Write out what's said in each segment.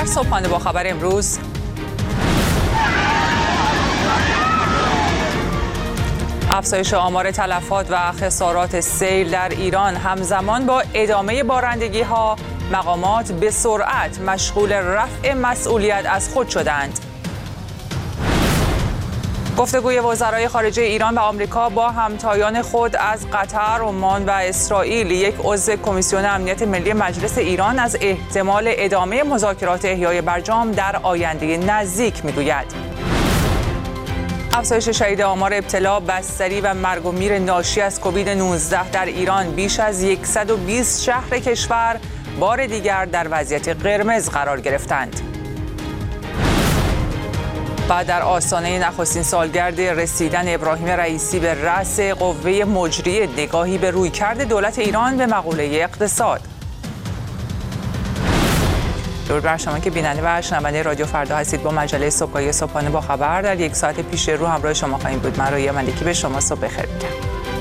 صبحانه با خبر امروز، افزایش آمار تلفات و خسارات سیل در ایران همزمان با ادامه بارندگی‌ها، مقامات به سرعت مشغول رفع مسئولیت از خود شدند. گفتگوی وزرای خارجه ایران و آمریکا با همتایان خود از قطر، عمان و اسرائیل. یک عضو کمیسیون امنیت ملی مجلس ایران از احتمال ادامه مذاکرات احیای برجام در آینده نزدیک می‌گوید. افزایش شدید آمار ابتلا، بستری و مرگ و میر ناشی از کووید 19 در ایران. بیش از 120 شهر کشور بار دیگر در وضعیت قرمز قرار گرفتند. و در آستانه نخستین سالگرد رسیدن ابراهیم رئیسی به رأس قوه مجریه، نگاهی به رویکرد دولت ایران به مقوله اقتصاد. درود بر شما که بیننده و شنونده رادیو فردا هستید. با مجله صبحانه با خبر در یک ساعت پیش رو همراه شما خواهیم بود. من رؤیا ملکی به شما صبح بخیر میگم.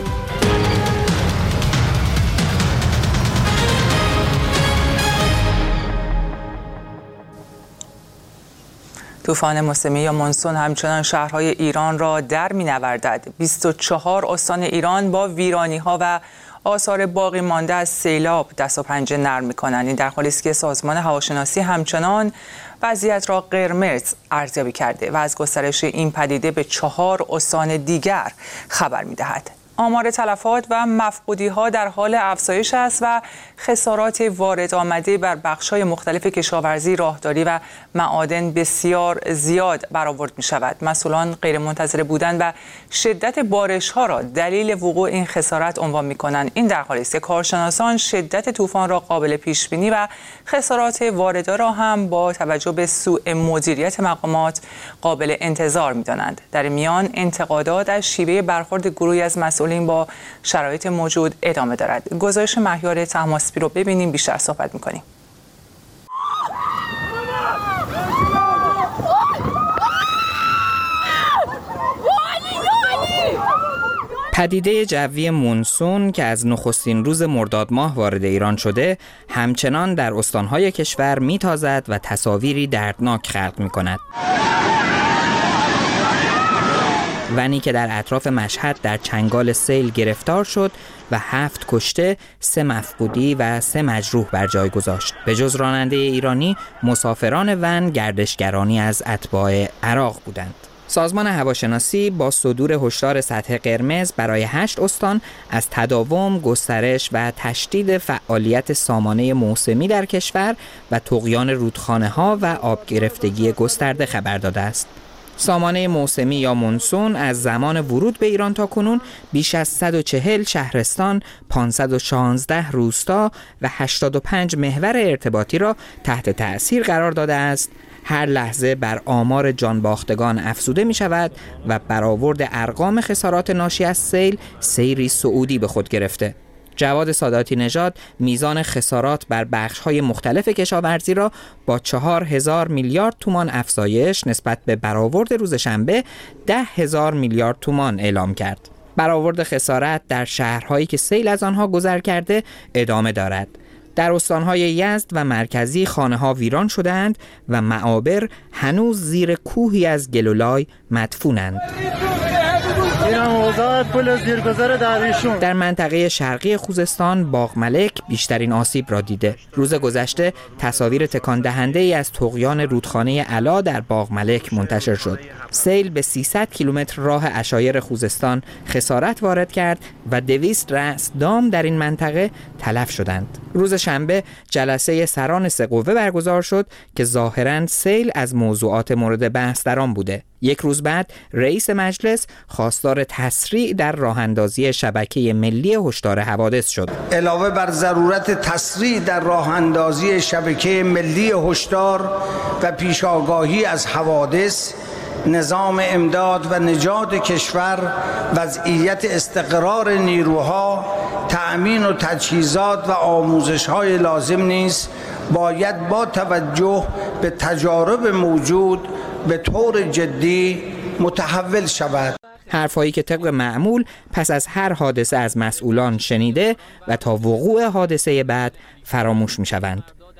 طوفان موسمی یا مونسون همچنان شهرهای ایران را در می‌نوردد. 24 استان ایران با ویرانی‌ها و آثار باقی مانده از سیلاب دست و پنجه نرم می‌کنند. این در حالی است که سازمان هواشناسی همچنان وضعیت را قرمز ارزیابی کرده و از گسترش این پدیده به 4 استان دیگر خبر می‌دهد. آمار تلفات و مفقودی‌ها در حال افزایش است و خسارات وارد آمده بر بخش‌های مختلف کشاورزی، راهداری و معادن بسیار زیاد برآورد می‌شود. مسئولان غیرمنتظره بودن و شدت بارش‌ها را دلیل وقوع این خسارت عنوان می‌کنند. این در حالی است که کارشناسان شدت طوفان را قابل پیش‌بینی و خسارات وارده را هم با توجه به سوء مدیریت مقامات قابل انتظار می‌دانند. در میان انتقادات از شیوه برخورد گروهی از مسئولین با شرایط موجود ادامه دارد. گزارش مهیار طهماسبی رو ببینیم، بیشتر صحبت می‌کنیم. پدیده جوی مونسون که از نخستین روز مرداد ماه وارد ایران شده، همچنان در استان‌های کشور می‌تازد و تصاویری دردناک خلق می‌کند. ونی که در اطراف مشهد در چنگال سیل گرفتار شد و 7 کشته، 3 مفقودی و 3 مجروح بر جای گذاشت. به جز راننده ایرانی، مسافران ون گردشگرانی از اتباع عراق بودند. سازمان هواشناسی با صدور هشدار سطح قرمز برای 8 استان از تداوم، گسترش و تشدید فعالیت سامانه موسمی در کشور و طغیان رودخانه‌ها و آب گرفتگی گسترده خبر داده است. سامانه موسمی یا مونسون از زمان ورود به ایران تا کنون بیش از 140 شهرستان، 516 روستا و 85 محور ارتباطی را تحت تأثیر قرار داده است. هر لحظه بر آمار جانباختگان افزوده می شود و برآورد ارقام خسارات ناشی از سیل سیری صعودی به خود گرفته. جواد ساداتی نژاد میزان خسارات بر بخش‌های مختلف کشاورزی را با 4000 میلیارد تومان افزایش نسبت به برآورد روز شنبه 10,000 میلیارد تومان اعلام کرد. برآورد خسارت در شهرهایی که سیل از آنها گذر کرده ادامه دارد. در استان‌های یزد و مرکزی خانه‌ها ویران شده‌اند و معابر هنوز زیر کوهی از گل و لای مدفونند. در منطقه شرقی خوزستان باغملک بیشترین آسیب را دیده. روز گذشته تصاویر تکان دهنده ای از طغیان رودخانه علا در باغملک منتشر شد. سیل به 300 کیلومتر راه عشایر خوزستان خسارت وارد کرد و 200 رأس دام در این منطقه تلف شدند. روز شنبه جلسه سران 3 قوه برگزار شد که ظاهراً سیل از موضوعات مورد بحث در آن بوده. یک روز بعد رئیس مجلس خواستار تسریع در راه‌اندازی شبکه ملی هشدار حوادث شد. علاوه بر ضرورت تسریع در راه‌اندازی شبکه ملی هشدار و پیش‌آگاهی از حوادث، نظام امداد و نجات کشور، وضعیت استقرار نیروها، تأمین و تجهیزات و آموزش‌های لازم نیز باید با توجه به تجارب موجود به طور جدی متحول شود. حرفایی که طبق معمول پس از هر حادثه از مسئولان شنیده و تا وقوع حادثه بعد فراموش می شوند.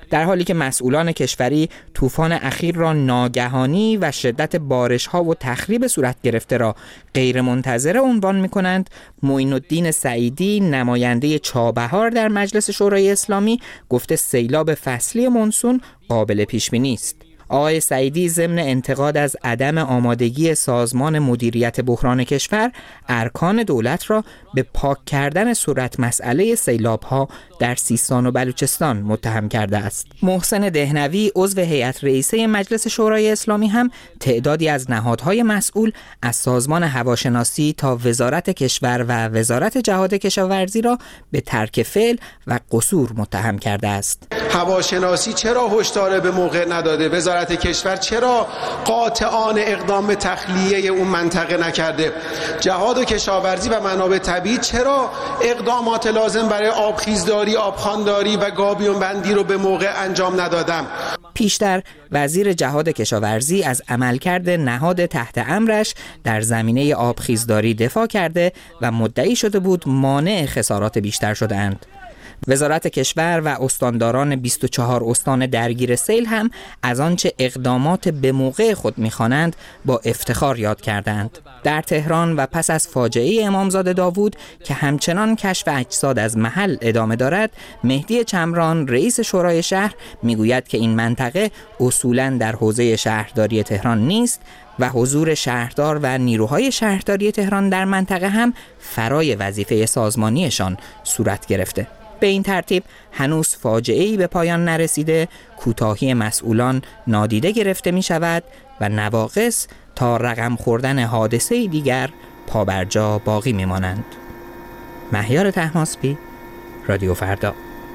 در حالی که مسئولان کشوری طوفان اخیر را ناگهانی و شدت بارش‌ها و تخریب صورت گرفته را غیرمنتظره عنوان می‌کنند، معین الدین سعیدی نماینده چابهار در مجلس شورای اسلامی گفته سیلاب فصلی مونسون قابل پیش‌بینی است. آقای سعیدی ضمن انتقاد از عدم آمادگی سازمان مدیریت بحران کشور ارکان دولت را به پاک کردن صورت مسئله سیلاب‌ها در سیستان و بلوچستان متهم کرده است. محسن دهنوی عضو هیئت رئیسه مجلس شورای اسلامی هم تعدادی از نهادهای مسئول از سازمان هواشناسی تا وزارت کشور و وزارت جهاد کشاورزی را به ترک فعل و قصور متهم کرده است. هواشناسی چرا هشدار به موقع نداده؟ وزارت کشور چرا قاطعانه اقدام به تخلیه اون منطقه نکرده؟ جهاد و کشاورزی و منابع طبیعی چرا اقدامات لازم برای آبخیزداری، آبخوانداری و گابیون بندی رو به موقع انجام ندادم؟ پیشتر وزیر جهاد کشاورزی از عملکرد نهاد تحت امرش در زمینه آبخیزداری دفاع کرده و مدعی شده بود مانع خسارات بیشتر شده‌اند. وزارت کشور و استانداران 24 استان درگیر سیل هم از آنچه اقدامات به موقع خود می‌خوانند با افتخار یاد کردند. در تهران و پس از فاجعه امامزاده داوود که همچنان کشف اجساد از محل ادامه دارد، مهدی چمران رئیس شورای شهر میگوید که این منطقه اصولاً در حوزه شهرداری تهران نیست و حضور شهردار و نیروهای شهرداری تهران در منطقه هم فرای وظیفه سازمانیشان صورت گرفته. به این ترتیب هنوز فاجعه‌ای به پایان نرسیده، کوتاهی مسئولان نادیده گرفته می شود و نواقص تا رقم خوردن حادثه دیگر پابرجا باقی می مانند. مهیار طهماسبی، رادیو فردا.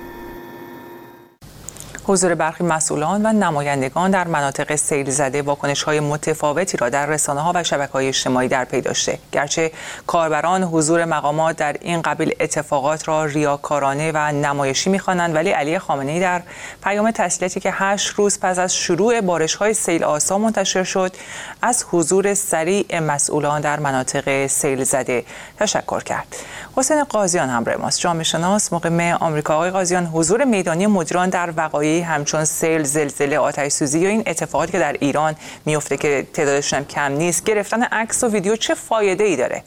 حضور برخی مسئولان و نمایندگان در مناطق سیل زده واکنش‌های متفاوتی را در رسانه‌ها و شبکه‌های اجتماعی در پی داشته. گرچه کاربران حضور مقامات در این قبیل اتفاقات را ریاکارانه و نمایشی می‌خوانند، ولی علی خامنه‌ای در پیام تسلیتی که 8 روز پس از شروع بارش‌های سیل آسا منتشر شد، از حضور سریع مسئولان در مناطق سیل زده تشکر کرد. حسین قاضیان همراه ماست، جامعه شناس مقیم آمریکا. آقای قاضیان، حضور میدانی مدیران در وقایع همچون سیل، زلزله، آتش سوزی یا این اتفاقاتی که در ایران میفته که تعدادشون هم کم نیست، گرفتن عکس و ویدیو چه فایده‌ای داره؟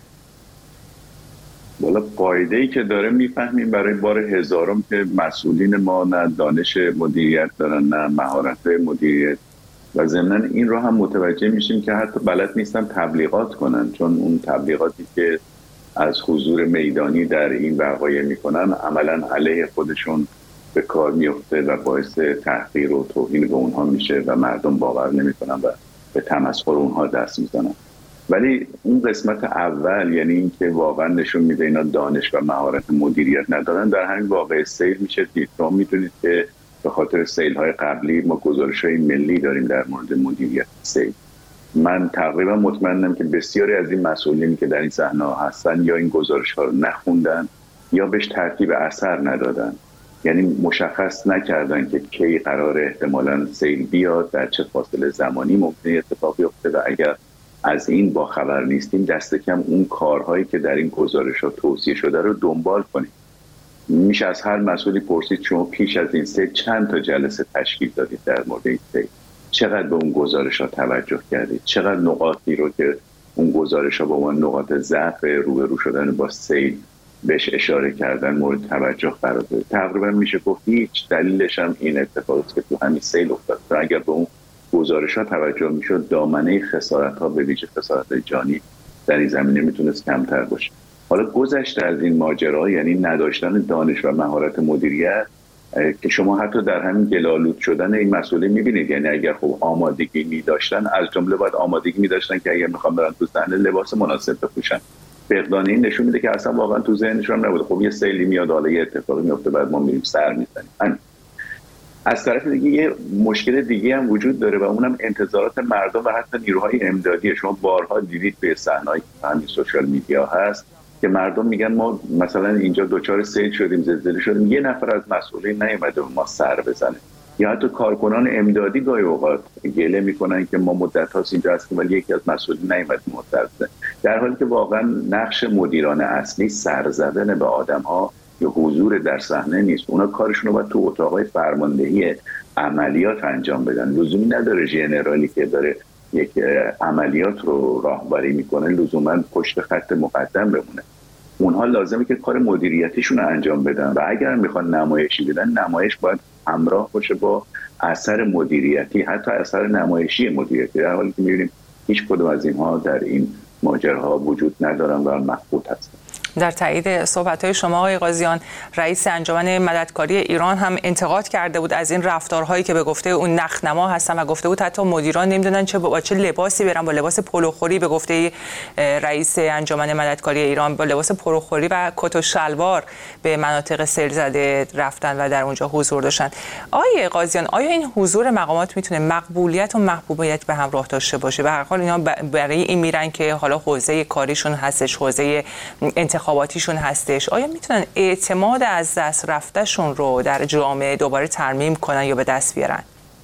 والا فایده‌ای که داره میفهمیم برای بار هزارم که مسئولین ما نه دانش مدیریت دارن نه مهارت مدیریت، و ضمناً این رو هم متوجه میشیم که حتی بلد نیستن تبلیغات کنن، چون اون تبلیغاتی که از حضور میدانی در این وقایع میکنن عملاً علیه خودشون به کار میفته و باعث تحقیر و توهین به اونها میشه و مردم باور نمیکنن و به تمسخر اونها دست میزنن. ولی اون قسمت اول، یعنی این که واقعا نشون میده اینا دانش و مهارت مدیریت ندارن، در همین واقعه سیل میشه دید. شما میتونید که به خاطر سیل های قبلی ما گزارش‌های ملی داریم در مورد مدیریت سیل. من تقریبا مطمئنم که بسیاری از این مسئولین که در این صحنه هستن یا این گزارش‌ها رو نخوندن یا بهش ترتیب اثر ندادن، یعنی مشخص نکردن که کی قرار احتمالاً سیل بیاد، در چه فاصله زمانی ممکنه اتفاق بیفته، و اگر از این با خبر نیستیم دست کم اون کارهایی که در این گزارش‌ها توصیه شده رو دنبال کنیم. میشه از هر مسئولی پرسید شما پیش از این سیل چند تا جلسه تشکیل دادید در مورد این سیل؟ چقدر به اون گزارش‌ها توجه کردید؟ چقدر نقاطی رو که اون گزارش‌ها با عنوان نقاط ضعف روبرو شدن با سیل بهش اشاره کردن مورد توجه قرار داد؟ تقریبا میشه گفت هیچ. دلیلش هم این اتفاقی که تو همین سیل افتاد. اگر به اون گزارش‌ها توجه میشد دامنه خسارت‌ها به ویژه خسارت جانی در این زمینه میتونست کمتر باشه. حالا گذشته از این ماجرا، یعنی نداشتن دانش و مهارت مدیریت، که شما حتی در همین گل‌آلود شدن این مسئله می‌بینید. یعنی اگر خب آمادگی می‌داشتن، از جمله باید آمادگی می‌داشتن که اگر می‌خوام برن تو صحنه لباس مناسب بپوشن. فقدان این نشون میده که اصلا واقعا تو ذهنشون نبوده. خب یه سیلی میاد، حالا یه اتفاقی میفته، بعد ما میریم سر می‌زنیم. از طرف دیگه یه مشکل دیگه هم وجود داره و اونم انتظارات مردم و حتی نیروهای امدادی. شما بارها دیدید به صحنه‌های همین سوشال میدیا هست که مردم میگن ما مثلا اینجا دوچار سیل شدیم، زلزله شدیم، یه نفر از مسئولین نیومده به ما سر بزنه. یا حتی کارکنان امدادی گاهی اوقات گله میکنن که ما مدت هاست اینجا هستیم ولی یکی از مسئولین نیومد متاسفانه، در حالی که واقعا نقش مدیران اصلی سر زدن به آدم‌ها یا حضور در صحنه نیست. اونا کارشون رو باید تو اتاقای فرماندهی عملیات انجام بدن. لزومی نداره ژنرالی که داره یک عملیات رو راهبری میکنه لزوما پشت خط مقدم بمونه. اونها لازمه که کار مدیریتیشون رو انجام بدن و اگر میخوان نمایشی بدن، نمایش باید همراه باشه با اثر مدیریتی، حتی اثر نمایشی مدیریتی، در حالی که میبینیم هیچ کدوم از اینها در این ماجراها وجود ندارن و مخفوت هستن. در تایید صحبت‌های شما آقای قاضیان، رئیس انجمن مددکاری ایران هم انتقاد کرده بود از این رفتارهایی که به گفته اون نخنما هستن و گفته بود حتی مدیران نمیدونن با چه لباسی برن، با لباس پلوخوری، به گفته رئیس انجمن مددکاری ایران با لباس پلوخوری و کت و شلوار به مناطق سیل زده رفتن و در اونجا حضور داشتن. آقای قاضیان، آیا این حضور مقامات میتونه مقبولیت و محبوبیت به همراه داشته باشه؟ به هر حال اینا برای این میرن که حالا حوزه کاریشون هستش، حوزه انتخاباتیشون هستش، آیا میتونن اعتماد از دست رفتهشون رو در جامعه دوباره ترمیم کنن یا به دست بیارن؟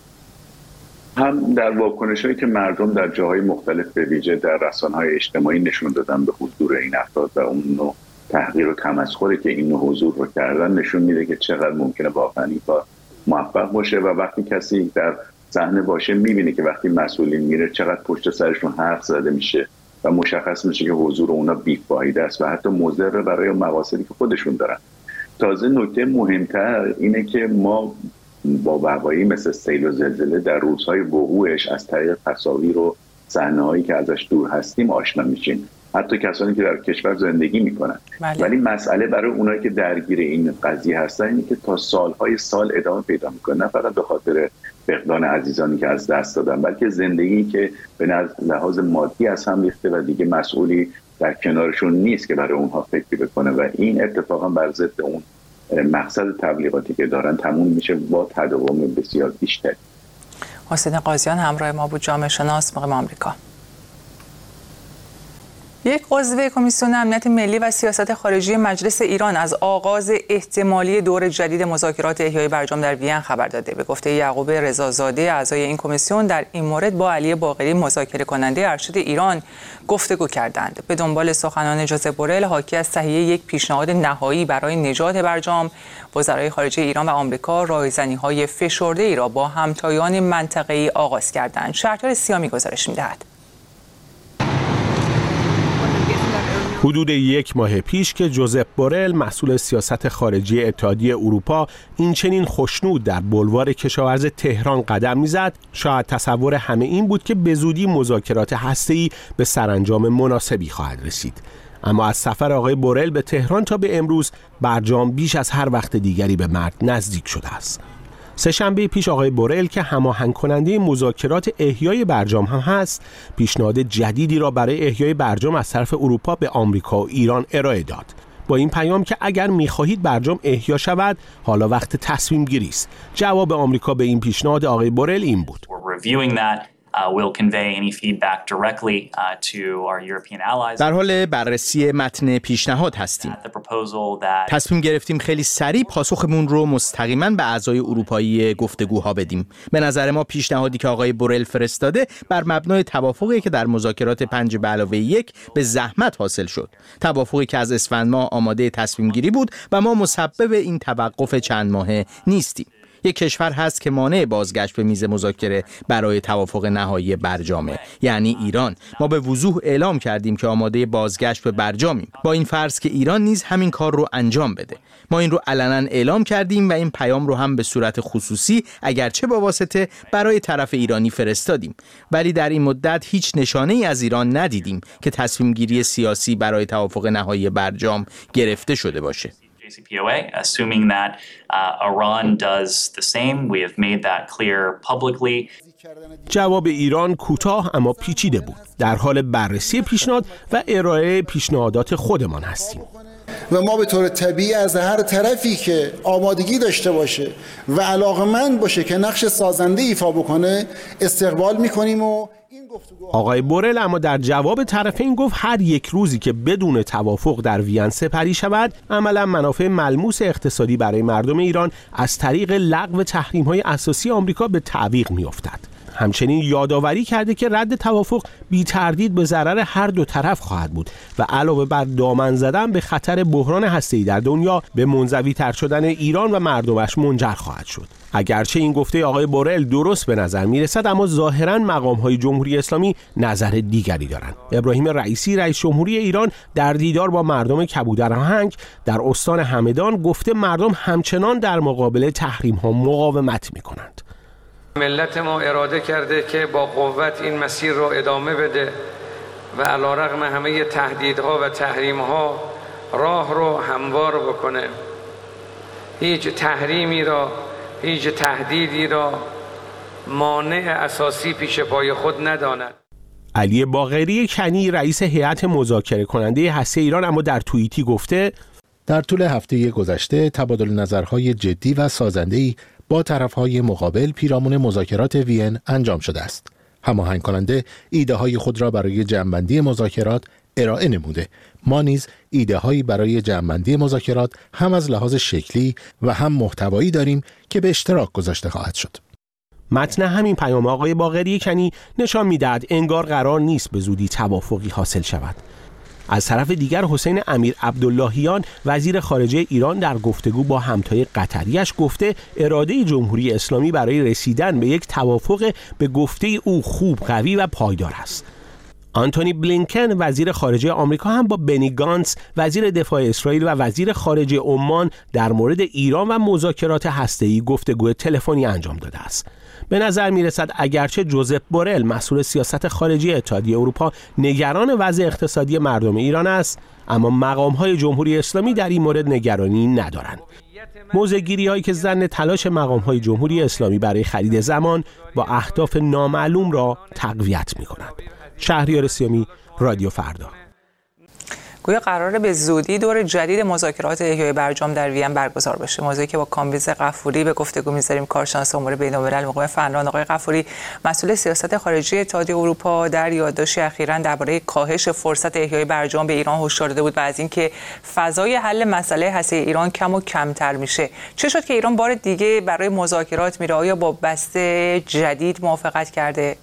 هم در واکنش‌هایی که مردم در جاهای مختلف به ویژه در رسانه‌های اجتماعی نشون دادن به حضور این افراد و اون نوع تحقیر و تمسخری که این نوع حضور رو کردن نشون میده که چقدر ممکنه واقعا این کار موفق باشه و وقتی کسی در صحنه باشه میبینه که وقتی مسئولین میره چقدر پشت سرشون حرف زده میشه و مشخص میشه که حضور اونا بی‌فایده است و حتی مضر برای مقاصدی که خودشون دارن. تازه نکته مهمتر اینه که ما با وقایعی مثل سیل و زلزله در روزهای وقوعش از طریق تصاویر و صحنه‌هایی که ازش دور هستیم آشنا میشیم، حتی کسانی که در کشور زندگی میکنن. ولی مسئله برای اونایی که درگیر این قضیه هستن اینه که تا سالهای سال ادامه پیدا میکنه، نه فقط به خاطر فقدان عزیزانی که از دست دادن، بلکه زندگی که به لحاظ مادی از هم ریخته و دیگه مسئولی در کنارشون نیست که برای اونها فکر بکنه و این اتفاقا بر ضد اون مقصد تبلیغاتی که دارن تموم میشه با تداوم بسیار بیشتر. حسین قاضیان همراه ما بود، جامعه شناس مقیم آمریکا. یک عضو کمیسیون امنیت ملی و سیاست خارجی مجلس ایران از آغاز احتمالی دور جدید مذاکرات احیای برجام در وین خبر داده. به گفته یعقوب رضازاده اعضای این کمیسیون در این مورد با علی باقری مذاکره کننده ارشد ایران گفتگو کردند. به دنبال سخنان جوزپ بورل حاکی از تهیه یک پیشنهاد نهایی برای نجات برجام، وزرای خارجه ایران و آمریکا راهزنی‌های فشرده‌ای را با همتایان منطقه‌ای آغاز کردند. شهریار سیامی گزارش می‌دهد. حدود یک ماه پیش که جوزپ بورل مسئول سیاست خارجی اتحادیه اروپا این چنین خوشنود در بلوار کشاورز تهران قدم میزد، شاید تصور همه این بود که به زودی مذاکرات هسته‌ای به سرانجام مناسبی خواهد رسید. اما از سفر آقای بورل به تهران تا به امروز برجام بیش از هر وقت دیگری به مرگ نزدیک شده است. سه‌شنبه پیش آقای بورل که هماهنگ کننده مذاکرات احیای برجام هم هست، پیشنهاد جدیدی را برای احیای برجام از طرف اروپا به آمریکا و ایران ارائه داد، با این پیام که اگر می‌خواهید برجام احیا شود حالا وقت تصمیم گیری است. جواب آمریکا به این پیشنهاد آقای بورل این بود: در حال بررسی متن پیشنهاد هستیم. تصمیم گرفتیم خیلی سریع پاسخمون رو مستقیما به اعضای اروپایی گفتگوها بدیم. به نظر ما پیشنهادی که آقای بورل فرستاده بر مبنای توافقی که در مذاکرات 5+1 به زحمت حاصل شد. توافقی که از اسفند ماه آماده تصمیم گیری بود و ما مسبب این توقف چند ماهه نیستیم. یک کشور هست که مانع بازگشت به میز مذاکره برای توافق نهایی برجامه، یعنی ایران. ما به وضوح اعلام کردیم که آماده بازگشت به برجامیم، با این فرض که ایران نیز همین کار رو انجام بده. ما این رو علنا اعلام کردیم و این پیام رو هم به صورت خصوصی اگرچه با واسطه برای طرف ایرانی فرستادیم، ولی در این مدت هیچ نشانه‌ای از ایران ندیدیم که تصمیم گیری سیاسی برای توافق نهایی برجام گرفته شده باشه. JCPOA, assuming that Iran does the same. We have made that clear publicly. جواب ایران کوتاه اما پیچیده بود. در حال بررسی پیشنهاد و ارائه پیشنهادات خودمان هستیم. و ما به طور طبیعی از هر طرفی که آمادگی داشته باشه و علاقه‌مند باشه که نقش سازنده ایفا بکنه استقبال می‌کنیم. و آقای بورل اما در جواب طرفین گفت هر یک روزی که بدون توافق در وین سپری شود عملا منافع ملموس اقتصادی برای مردم ایران از طریق لغو تحریم‌های اساسی آمریکا به تعویق می‌افتد. همچنین یادآوری کرده که رد توافق بی تردید به ضرر هر دو طرف خواهد بود و علاوه بر دامن زدن به خطر بحران هسته‌ای در دنیا به منزوی‌تر شدن ایران و مردمش منجر خواهد شد. اگرچه این گفته آقای بورل درست به نظر میرسد، اما ظاهراً مقام‌های جمهوری اسلامی نظر دیگری دارند. ابراهیم رئیسی رئیس جمهوری ایران در دیدار با مردم کبودرآهنگ در استان همدان گفته مردم همچنان در مقابل تحریم‌ها مقاومت می‌کنند. ملت ما اراده کرده که با قوت این مسیر را ادامه بده و علیرغم همه تهدیدها و تحریم‌ها راه رو هموار بکنه. هیچ تحریمی را، هیچ تهدیدی را مانع اساسی پیش پای خود نداند. علی باقری کنی رئیس هیئت مذاکره کننده هسته ایران اما در توییتی گفته در طول هفته گذشته تبادل نظرهای جدی و سازنده‌ای با طرف‌های مقابل پیرامون مذاکرات وین انجام شده است. هماهنگ کننده ایده‌های خود را برای جمع‌بندی مذاکرات ارائه نموده. ما نیز ایده‌هایی برای جمع‌بندی مذاکرات هم از لحاظ شکلی و هم محتوایی داریم که به اشتراک گذاشته خواهد شد. متن همین پیام آقای باقری کنی نشان می‌دهد انگار قرار نیست به زودی توافقی حاصل شود. از طرف دیگر حسین امیر عبداللهیان وزیر خارجه ایران در گفتگو با همتای قطریش گفته اراده جمهوری اسلامی برای رسیدن به یک توافق به گفته او خوب، قوی و پایدار است. آنتونی بلینکن وزیر خارجه آمریکا هم با بنی گانتس وزیر دفاع اسرائیل و وزیر خارجه عمان در مورد ایران و مذاکرات هسته‌ای گفتگو تلفنی انجام داده است. به نظر می‌رسد اگرچه جوزپ بورل مسئول سیاست خارجی اتحادیه اروپا نگران وضع اقتصادی مردم ایران است، اما مقام‌های جمهوری اسلامی در این مورد نگرانی ندارند. موضع‌گیری‌هایی که ظن تلاش مقام‌های جمهوری اسلامی برای خرید زمان با اهداف نامعلوم را تقویت می‌کنند. شهریار سیامی، رادیو فردا. گویا قراره به زودی دور جدید مذاکرات احیای برجام در وین برگزار بشه. موضوعی که با کامبیز غفوری به گفتگو می‌ذاریم. کارشناس امور بین‌الملل مقام فنلاند آقای غفوری، مسئول سیاست خارجی اتحادیه اروپا، در یادداشتی اخیراً درباره کاهش فرصت احیای برجام به ایران هشدار داده بود و از اینکه فضای حل مسئله هسته ایران کم و کمتر میشه. چه شد که ایران بار دیگه برای مذاکرات میره؟ آیا با بسته جدید موافقت کرده؟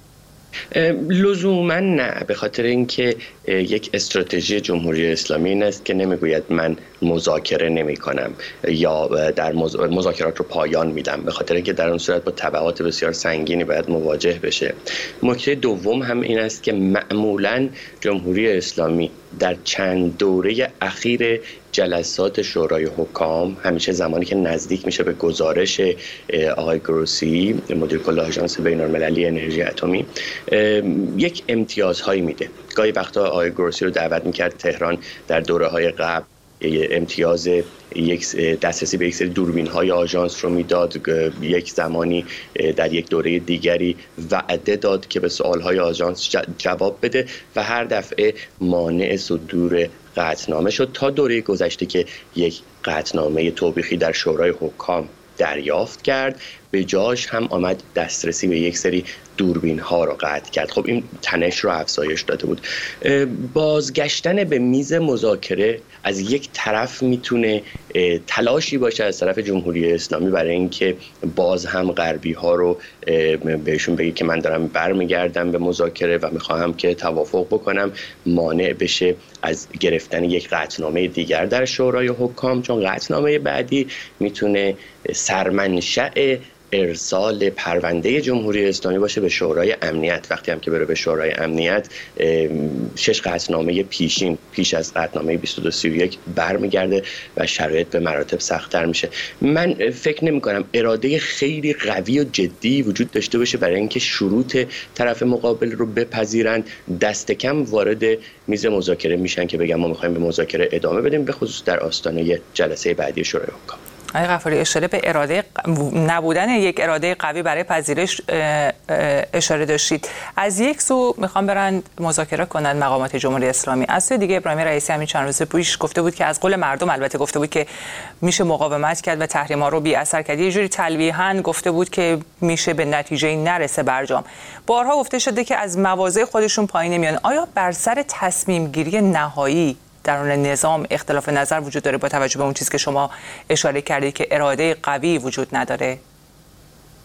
لزوما نه، به خاطر اینکه یک استراتژی جمهوری اسلامی این است که نمیگوید من مذاکره نمی کنم یا در مذاکرات رو پایان میدم، به خاطر اینکه در اون صورت با تبعات بسیار سنگینی باید مواجه بشه. نکته دوم هم این است که معمولا جمهوری اسلامی در چند دوره اخیر جلسات شورای حکام، همیشه زمانی که نزدیک میشه به گزارش آقای گروسی مدیر کل آژانس بین‌المللی انرژی اتمی، یک امتیازهایی میده. گاهی وقتا آقای گروسی رو دعوت میکرد تهران در دوره‌های قبل امتیاز یک دسترسی به یک سری دوربین‌های آژانس رو میداد، یک زمانی در یک دوره دیگری وعده داد که به سوال‌های آژانس جواب بده و هر دفعه مانع صدور قطعنامه شد تا دوره گذشته که یک قطعنامه توبیخی در شورای حکام دریافت کرد، به جاش هم آمد دسترسی به یک سری دوربین ها رو قطع کرد. خب این تنش رو افزایش داده بود. بازگشتن به میز مذاکره از یک طرف میتونه تلاشی باشه از طرف جمهوری اسلامی برای اینکه باز هم غربی ها رو بهشون بگه که من دارم برمیگردم به مذاکره و میخواهم که توافق بکنم، مانع بشه از گرفتن یک قطعنامه دیگر در شورای حکام، چون قطعنامه بعدی میتونه سرمنشأ ارسال پرونده جمهوری اسلامی باشه به شورای امنیت. وقتی هم که بره به شورای امنیت 6 قطعنامه پیشین پیش از قطعنامه 2231 برمیگرده و شرایط به مراتب سخت‌تر میشه. من فکر نمی‌کنم اراده خیلی قوی و جدی وجود داشته باشه برای اینکه شروط طرف مقابل رو بپذیرند. دست کم وارد میز مذاکره میشن که بگن ما می‌خوایم به مذاکره ادامه بدیم، به خصوص در آستانه جلسه بعدی شورای حکام. آقای غفوری، اشاره به اراده نبودن یک اراده قوی برای پذیرش اشاره داشتید. از یک سو میخوام برن مذاکره کنند مقامات جمهوری اسلامی، از سوی دیگه ابراهیم رئیسی همین چند روز پیش گفته بود که از قول مردم، البته گفته بود که میشه مقاومت کرد و تحریم‌ها رو بی اثر کرد. یه جوری تلویحاً گفته بود که میشه به نتیجه نرسه برجام. بارها گفته شده که از مواضع خودشون پایین نمیان. آیا بر سر تصمیم گیری نهایی درون نظام اختلاف نظر وجود داره با توجه به اون چیزی که شما اشاره کردید که اراده قوی وجود نداره؟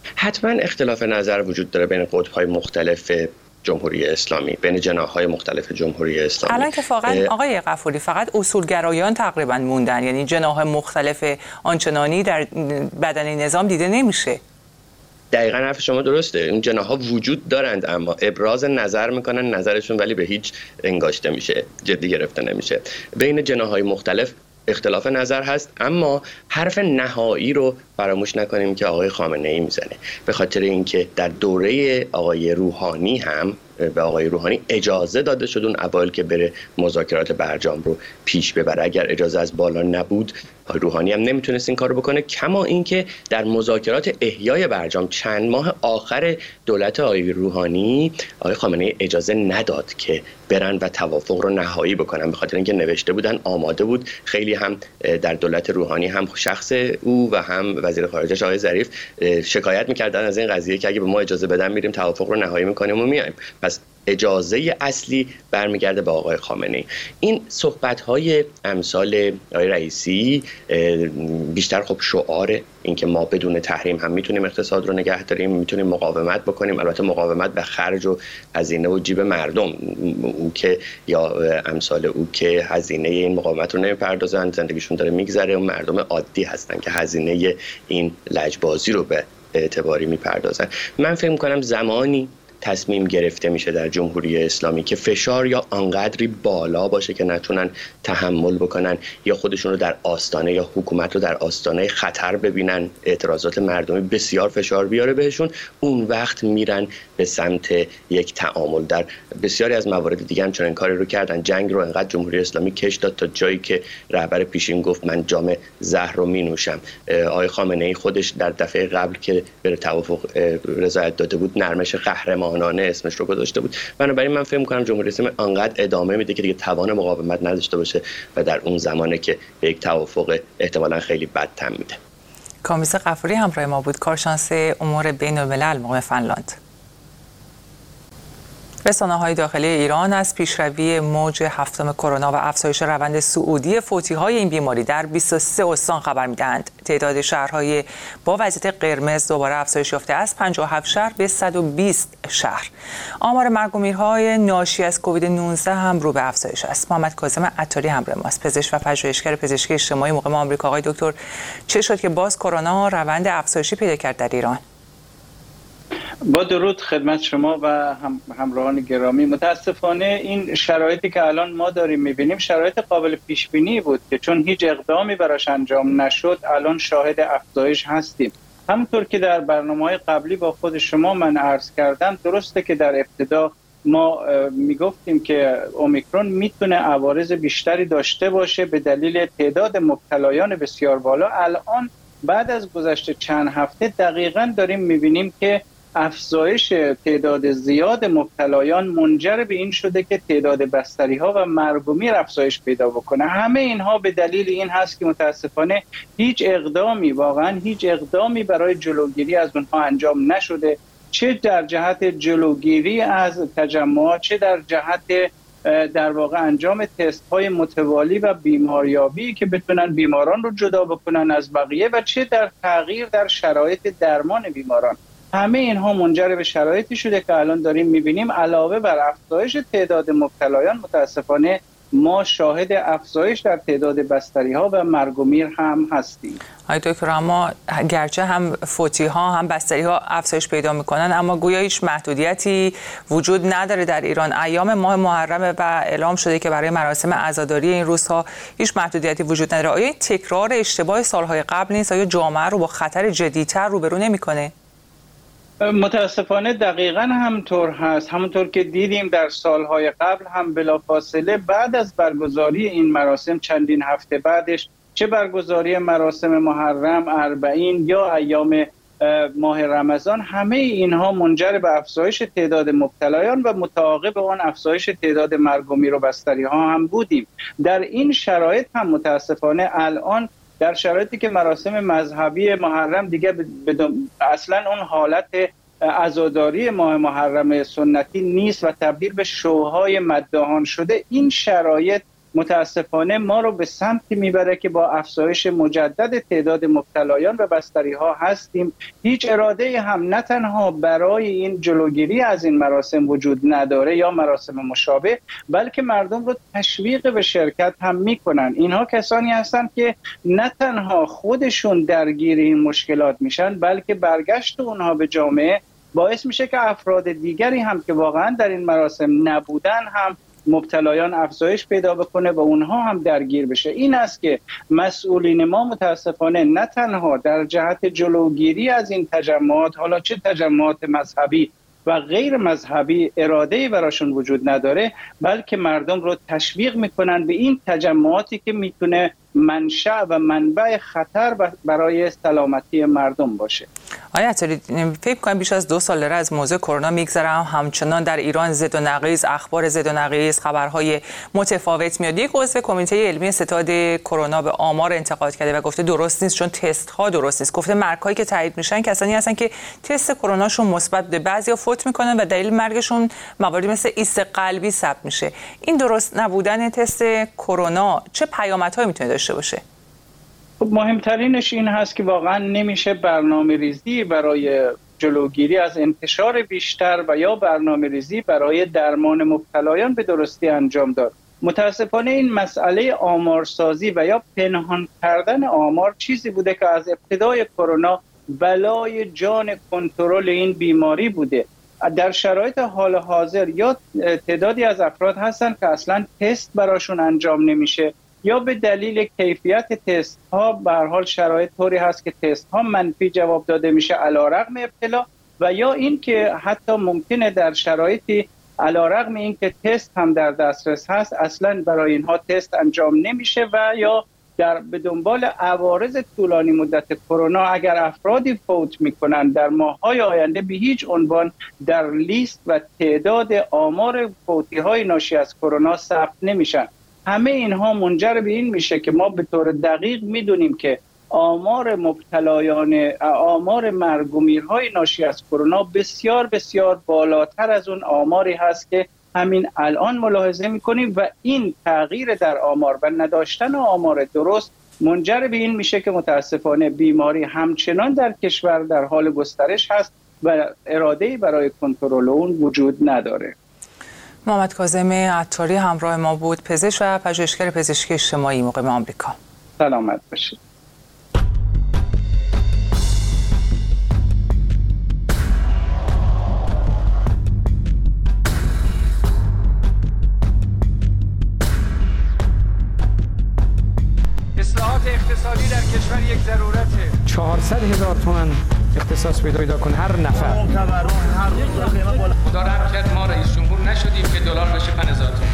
حتما اختلاف نظر وجود داره بین قطب‌های مختلف جمهوری اسلامی، بین جناح‌های مختلف جمهوری اسلامی. الان اتفاقا آقای غفوری فقط اصولگرایان تقریبا موندن، یعنی جناح مختلف آنچنانی در بدن نظام دیده نمیشه. دقیقاً حرف شما درسته، این جناح‌ها وجود دارند اما ابراز نظر میکنن، نظرشون ولی به هیچ انگاشته میشه، جدی گرفته نمیشه. بین جناح‌های مختلف اختلاف نظر هست، اما حرف نهایی رو فراموش نکنیم که آقای خامنه‌ای میزنه، به خاطر اینکه در دوره آقای روحانی هم به آقای روحانی اجازه داده شد اون اوایل که بره مذاکرات برجام رو پیش ببره. اگر اجازه از بالا نبود آقای روحانی هم نمیتونست این کارو بکنه. کما اینکه در مذاکرات احیای برجام چند ماه آخر دولت آقای روحانی آقای خامنه‌ای اجازه نداد که برن و توافق رو نهایی بکنن، به خاطر اینکه نوشته بودن آماده بود. خیلی هم در دولت روحانی هم شخص او و هم وزیر خارجه آقای ظریف شکایت می‌کردن از این قضیه که اگه به ما اجازه بدن میریم توافق رو نهایی می‌کنیم و میایم. پس اجازه اصلی برمیگرده به آقای خامنه‌ای. این صحبت‌های امثال آقای رئیسی بیشتر خب شعار اینکه ما بدون تحریم هم میتونیم اقتصاد رو نگه داریم، میتونیم مقاومت بکنیم، البته مقاومت به خرج و هزینه و جیب مردم، او که یا امثال او که هزینه این مقاومت رو نمیپردازن، زندگیشون داره میگذره، و مردم عادی هستن که هزینه این لجبازی رو به اعتباری میپردازن. من فکر می‌کنم زمانی تصمیم گرفته میشه در جمهوری اسلامی که فشار یا آنقدری بالا باشه که نتونن تحمل بکنن یا خودشون رو در آستانه یا حکومت رو در آستانه خطر ببینن، اعتراضات مردمی بسیار فشار بیاره بهشون، اون وقت میرن به سمت یک تعامل. در بسیاری از موارد دیگه هم چنین کاری رو کردن. جنگ رو انقدر جمهوری اسلامی کش داد تا جایی که رهبر پیشین گفت من جام زهر رو مینوشم. آقای خامنه‌ای خودش در دفعه قبل که به توافق رضایت داده بود نرمش قهرمانانه اسمش رو گذاشته بود. بنابراین من فکر می‌کنم جمهوری اسلامی انقدر ادامه میده که دیگه توان مقاومت نداشته باشه و در اون زمانه که به یک توافق احتمالاً خیلی بد تم میده. کامیز غفوری همراه ما بود، کارشناس امور بین‌الملل مقیم فنلاند. رسانه‌های داخلی ایران از پیشروی موج هفتم کرونا و افزایش روند صعودی فوتی‌های این بیماری در 23 استان خبر می‌دهند. تعداد شهرهای با وضعیت قرمز دوباره افزایش یافته از 57 شهر به 120 شهر. آمار مرگ و میرهای ناشی از کووید 19 هم رو به افزایش است. محمد کاظم عطاری همراه ماست، پزشک و پژوهشگر پزشکی اجتماعی مقیم آمریکا. آقای دکتر، چه شد که باز کرونا روند افزایشی پیدا کرد در ایران؟ با درود خدمت شما و همراهان گرامی. متاسفانه این شرایطی که الان ما داریم میبینیم شرایط قابل پیش بینی بود که چون هیچ اقدامی براش انجام نشد الان شاهد افزایش هستیم. همونطور که در برنامه‌های قبلی با خود شما من عرض کردم، درسته که در ابتدا ما میگفتیم که اومیکرون میتونه عوارض بیشتری داشته باشه به دلیل تعداد مبتلایان بسیار بالا. الان بعد از گذشت چند هفته دقیقاً داریم میبینیم که افزایش تعداد زیاد مبتلایان منجر به این شده که تعداد بستری‌ها و مرگ و میر افزایش پیدا بکنه. همه اینها به دلیل این هست که متاسفانه واقعا هیچ اقدامی برای جلوگیری از اونها انجام نشده، چه در جهت جلوگیری از تجمعات، چه در جهت در واقع انجام تست‌های متوالی و بیماریابی که بتونن بیماران رو جدا بکنن از بقیه، و چه در تغییر در شرایط درمان بیماران. همه اینها منجر به شرایطی شده که الان داریم می‌بینیم علاوه بر افزایش تعداد مبتلایان متاسفانه ما شاهد افزایش در تعداد بستری‌ها و مرگ و میر هم هستیم. آقای دکتر، اما گرچه هم فوتی‌ها هم بستری‌ها افزایش پیدا می‌کنن، اما گویا هیچ محدودیتی وجود نداره در ایران. ایام ماه محرم و اعلام شده که برای مراسم عزاداری این روزها هیچ محدودیتی وجود نداره. آیا تکرار اشتباه سال‌های قبل نیست؟ آیا جامعه رو با خطر جدی‌تر روبرو نمی‌کنه؟ متاسفانه دقیقاً همطور هست. همونطور که دیدیم در سالهای قبل هم بلافاصله بعد از برگزاری این مراسم چندین هفته بعدش، چه برگزاری مراسم محرم، اربعین یا ایام ماه رمضان، همه اینها منجر به افزایش تعداد مبتلایان و متعاقب آن افزایش تعداد مرگ و میر و بستری‌ها هم بودیم. در این شرایط هم متاسفانه الان در شرایطی که مراسم مذهبی محرم دیگه اصلا اون حالت عزاداری ماه محرم سنتی نیست و تبدیل به شوهای مداحان شده، این شرایط متاسفانه ما رو به سمتی میبره که با افزایش مجدد تعداد مبتلایان و بستری ها هستیم. هیچ اراده هم نه تنها برای این جلوگیری از این مراسم وجود نداره یا مراسم مشابه، بلکه مردم رو تشویق به شرکت هم میکنن. اینها کسانی هستند که نه تنها خودشون درگیر این مشکلات میشن، بلکه برگشت اونها به جامعه باعث میشه که افراد دیگری هم که واقعا در این مراسم نبودن هم مبتلایان افزایش پیدا بکنه و اونها هم درگیر بشه. این است که مسئولین ما متاسفانه نه تنها در جهت جلوگیری از این تجمعات، حالا چه تجمعات مذهبی و غیر مذهبی، اراده‌ای براشون وجود نداره، بلکه مردم رو تشویق میکنن به این تجمعاتی که میتونه منشأ و منبع خطر برای سلامتی مردم باشه. آیا عطاری فکر کنم بیش از 2 سال از موضوع کرونا میگذرم، همچنان در ایران زد و نقیض، اخبار زد و نقیض، خبرهای متفاوت میاد. یک عضو کمیته علمی ستاد کرونا به آمار انتقاد کرده و گفته درست نیست چون تست ها درست نیست. گفته مرگ‌هایی که تایید میشن کسانی هستن که تست کروناشون مثبت بوده، بعضیا فوت میکنن و دلیل مرگشون مواردی مثل ایست قلبی ثبت میشه. این درست نبودن تست کرونا چه پیامدهایی میتونه داشته باشه؟ مهمترینش این هست که واقعا نمیشه برنامه ریزی برای جلوگیری از انتشار بیشتر و یا برنامه ریزی برای درمان مبتلایان به درستی انجام داد. متاسفانه این مسئله آمارسازی و یا پنهان کردن آمار چیزی بوده که از ابتدای کرونا بلای جان کنترل این بیماری بوده. در شرایط حال حاضر یا تعدادی از افراد هستن که اصلا تست براشون انجام نمیشه، یا به دلیل کیفیت تست ها به هر حال شرایط طوری هست که تست ها منفی جواب داده میشه علیرغم ابتلا، و یا این که حتی ممکنه در شرایطی علیرغم این که تست هم در دسترس هست اصلا برای اینها تست انجام نمیشه، و یا به دنبال عوارض طولانی مدت کرونا اگر افرادی فوت میکنن در ماه‌های آینده به هیچ عنوان در لیست و تعداد آمار فوتی های ناشی از کرونا ثبت نمیشن. همه اینها منجر به این میشه که ما به طور دقیق میدونیم که آمار مبتلایان، آمار مرگ و میرهای ناشی از کرونا بسیار بسیار بالاتر از اون آماری هست که همین الان ملاحظه میکنیم، و این تغییر در آمار و نداشتن آمار درست منجر به این میشه که متاسفانه بیماری همچنان در کشور در حال گسترش هست و اراده‌ای برای کنترل اون وجود نداره. محمد کاظم عطاری همراه ما بود، پزشک و پژوهشگر پزشکی اجتماعی مقیم آمریکا. سلامت باشید. اصلاحات اقتصادی در کشور یک ضرورته. 400,000 تومان اختصاص پیدا کنه هر نفر. خدا رحم کرد ما رئیس جمهور نشدیم که دلار بشه 5000 تومان.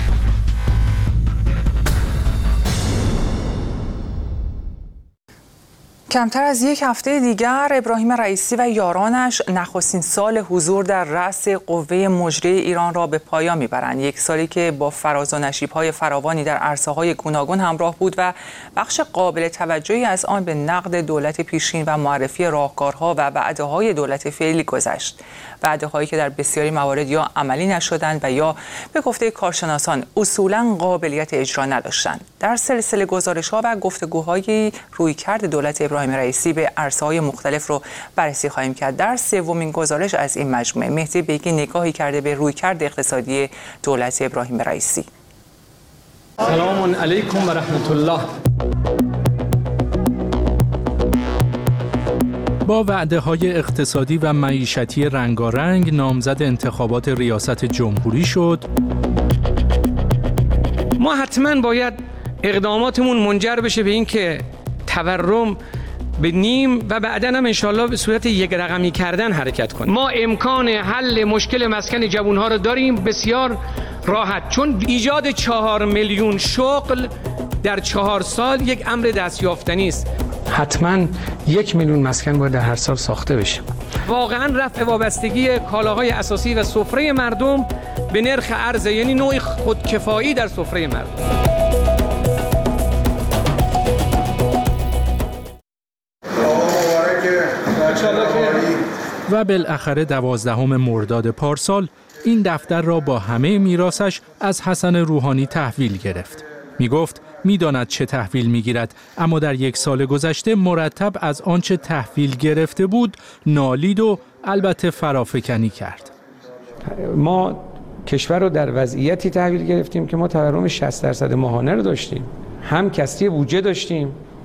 کمتر از یک هفته دیگر ابراهیم رئیسی و یارانش نخستین سال حضور در رأس قوه مجریه ایران را به پایان میبرند. یک سالی که با فراز و نشیب‌های فراوانی در عرصه‌های گوناگون همراه بود و بخش قابل توجهی از آن به نقد دولت پیشین و معرفی راهکارها و وعده‌های دولت فعلی گذشت. وعده‌هایی که در بسیاری موارد یا عملی نشدند و یا به گفته کارشناسان اصولاً قابلیت اجرا نداشتند. در سلسله گزارش‌ها و گفتگوهای رویکرد دولت ابراهیم رئیسی به عرصه‌های مختلف رو بررسی خواهیم کرد. در سومین گزارش از این مجموعه مهدی بیگی نگاهی کرده به رویکرد اقتصادی دولت ابراهیم رئیسی. سلام علیکم و رحمت الله. با وعده‌های اقتصادی و معیشتی رنگارنگ نامزد انتخابات ریاست جمهوری شد. ما حتما باید اقداماتمون منجر بشه به این که تورم به نیم و بعداً هم انشالله به صورت یک رقمی کردن حرکت کنیم. ما امکان حل مشکل مسکن جوانها رو داریم بسیار راحت، چون ایجاد 4 میلیون شغل در 4 سال یک امر دستیافتنی است. حتما 1 میلیون مسکن باید در هر سال ساخته بشه. واقعا رفع وابستگی کالاهای اساسی و سفره مردم به نرخ ارز، یعنی نوع خودکفایی در سفره مردم. و بالاخره 12 مرداد پارسال این دفتر را با همه میراثش از حسن روحانی تحویل گرفت. می گفت می داند چه تحویل می گیرد، اما در 1 سال گذشته مرتب از آنچه تحویل گرفته بود نالید و البته فرافکنی کرد. ما کشور رو در وضعیتی تحویل گرفتیم که ما تورم 60% ماهانه رو داشتیم، هم کسری بودجه داشتیم،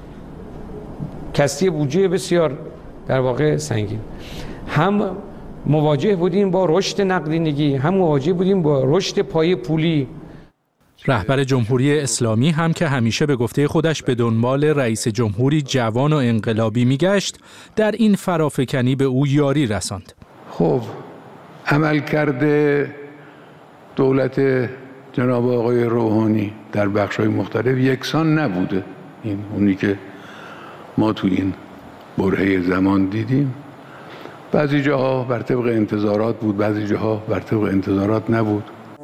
کسری بودجه بسیار در واقع سنگین، هم مواجه بودیم با رشد نقدینگی، هم مواجه بودیم با رشد پایه پولی. رهبر جمهوری اسلامی هم که همیشه به گفته خودش به دنبال رئیس جمهوری جوان و انقلابی میگشت، در این فرافکنی به او یاری رساند. خب عملکرد دولت جناب آقای روحانی در بخش‌های مختلف یکسان نبوده. این اونی که ما تو این برهه زمان دیدیم، بعضی جاها بر طبق انتظارات بود، بعضی جاها بر طبق انتظارات نبود.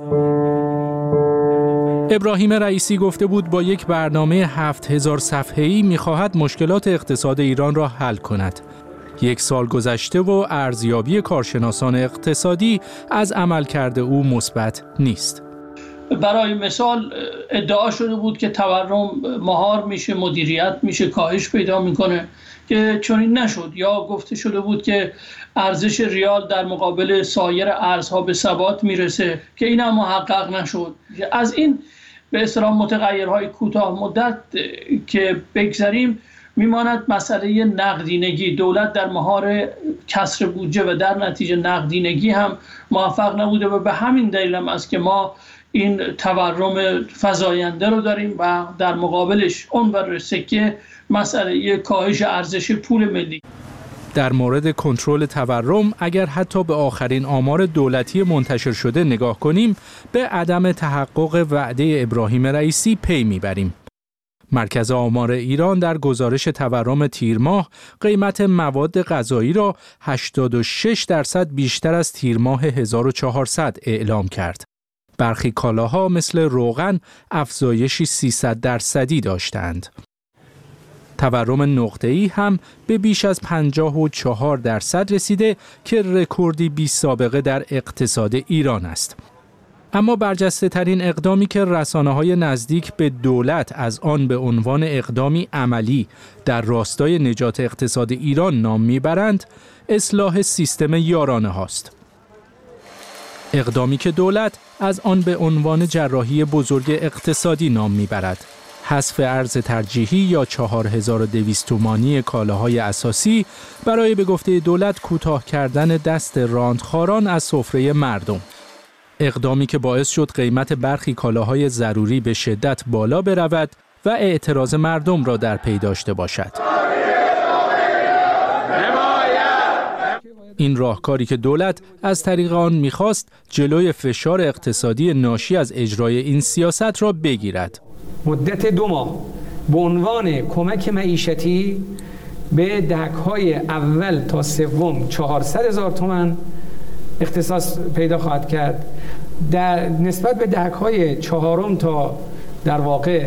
ابراهیم رئیسی گفته بود با یک برنامه 7000 صفحه‌ای می‌خواهد مشکلات اقتصاد ایران را حل کند. 1 سال گذشته و ارزیابی کارشناسان اقتصادی از عملکرد او مثبت نیست. برای مثال ادعا شده بود که تورم مهار میشه، مدیریت میشه، کاهش پیدا میکنه که چنین نشد، یا گفته شده بود که ارزش ریال در مقابل سایر ارزها به ثبات میرسه که این هم محقق نشد. از این به اصطلاح متغیرهای کوتاه مدت که بگذاریم میماند مسئله نقدینگی. دولت در مهار کسر بودجه و در نتیجه نقدینگی هم موفق نبوده و به همین دلیل هم است که ما این تورم فزاینده رو داریم و در مقابلش اونور سکه مسئله کاهش ارزش پول ملی. در مورد کنترل تورم اگر حتی به آخرین آمار دولتی منتشر شده نگاه کنیم، به عدم تحقق وعده ابراهیم رئیسی پی میبریم. مرکز آمار ایران در گزارش تورم تیر ماه قیمت مواد غذایی را 86% بیشتر از تیر ماه 1400 اعلام کرد. برخی کالاها مثل روغن افزایشی 300% داشتند. تورم نقطه‌ای هم به بیش از 54% رسیده که رکوردی بی سابقه در اقتصاد ایران است. اما برجسته ترین اقدامی که رسانه‌های نزدیک به دولت از آن به عنوان اقدامی عملی در راستای نجات اقتصاد ایران نام میبرند، اصلاح سیستم یارانه هاست. اقدامی که دولت از آن به عنوان جراحی بزرگ اقتصادی نام میبرد. حذف ارز ترجیحی یا 4200 تومانی کالاهای اساسی برای به گفته دولت کوتاه کردن دست راندخواران از سفره مردم. اقدامی که باعث شد قیمت برخی کالاهای ضروری به شدت بالا برود و اعتراض مردم را در پی داشته باشد. این راهکاری که دولت از طریق آن می‌خواست جلوی فشار اقتصادی ناشی از اجرای این سیاست را بگیرد. مدت 2 ماه به عنوان کمک معیشتی به دهک‌های اول تا سوم 400,000 تومان اختصاص پیدا خواهد کرد. در نسبت به دهک‌های 4 تا در واقع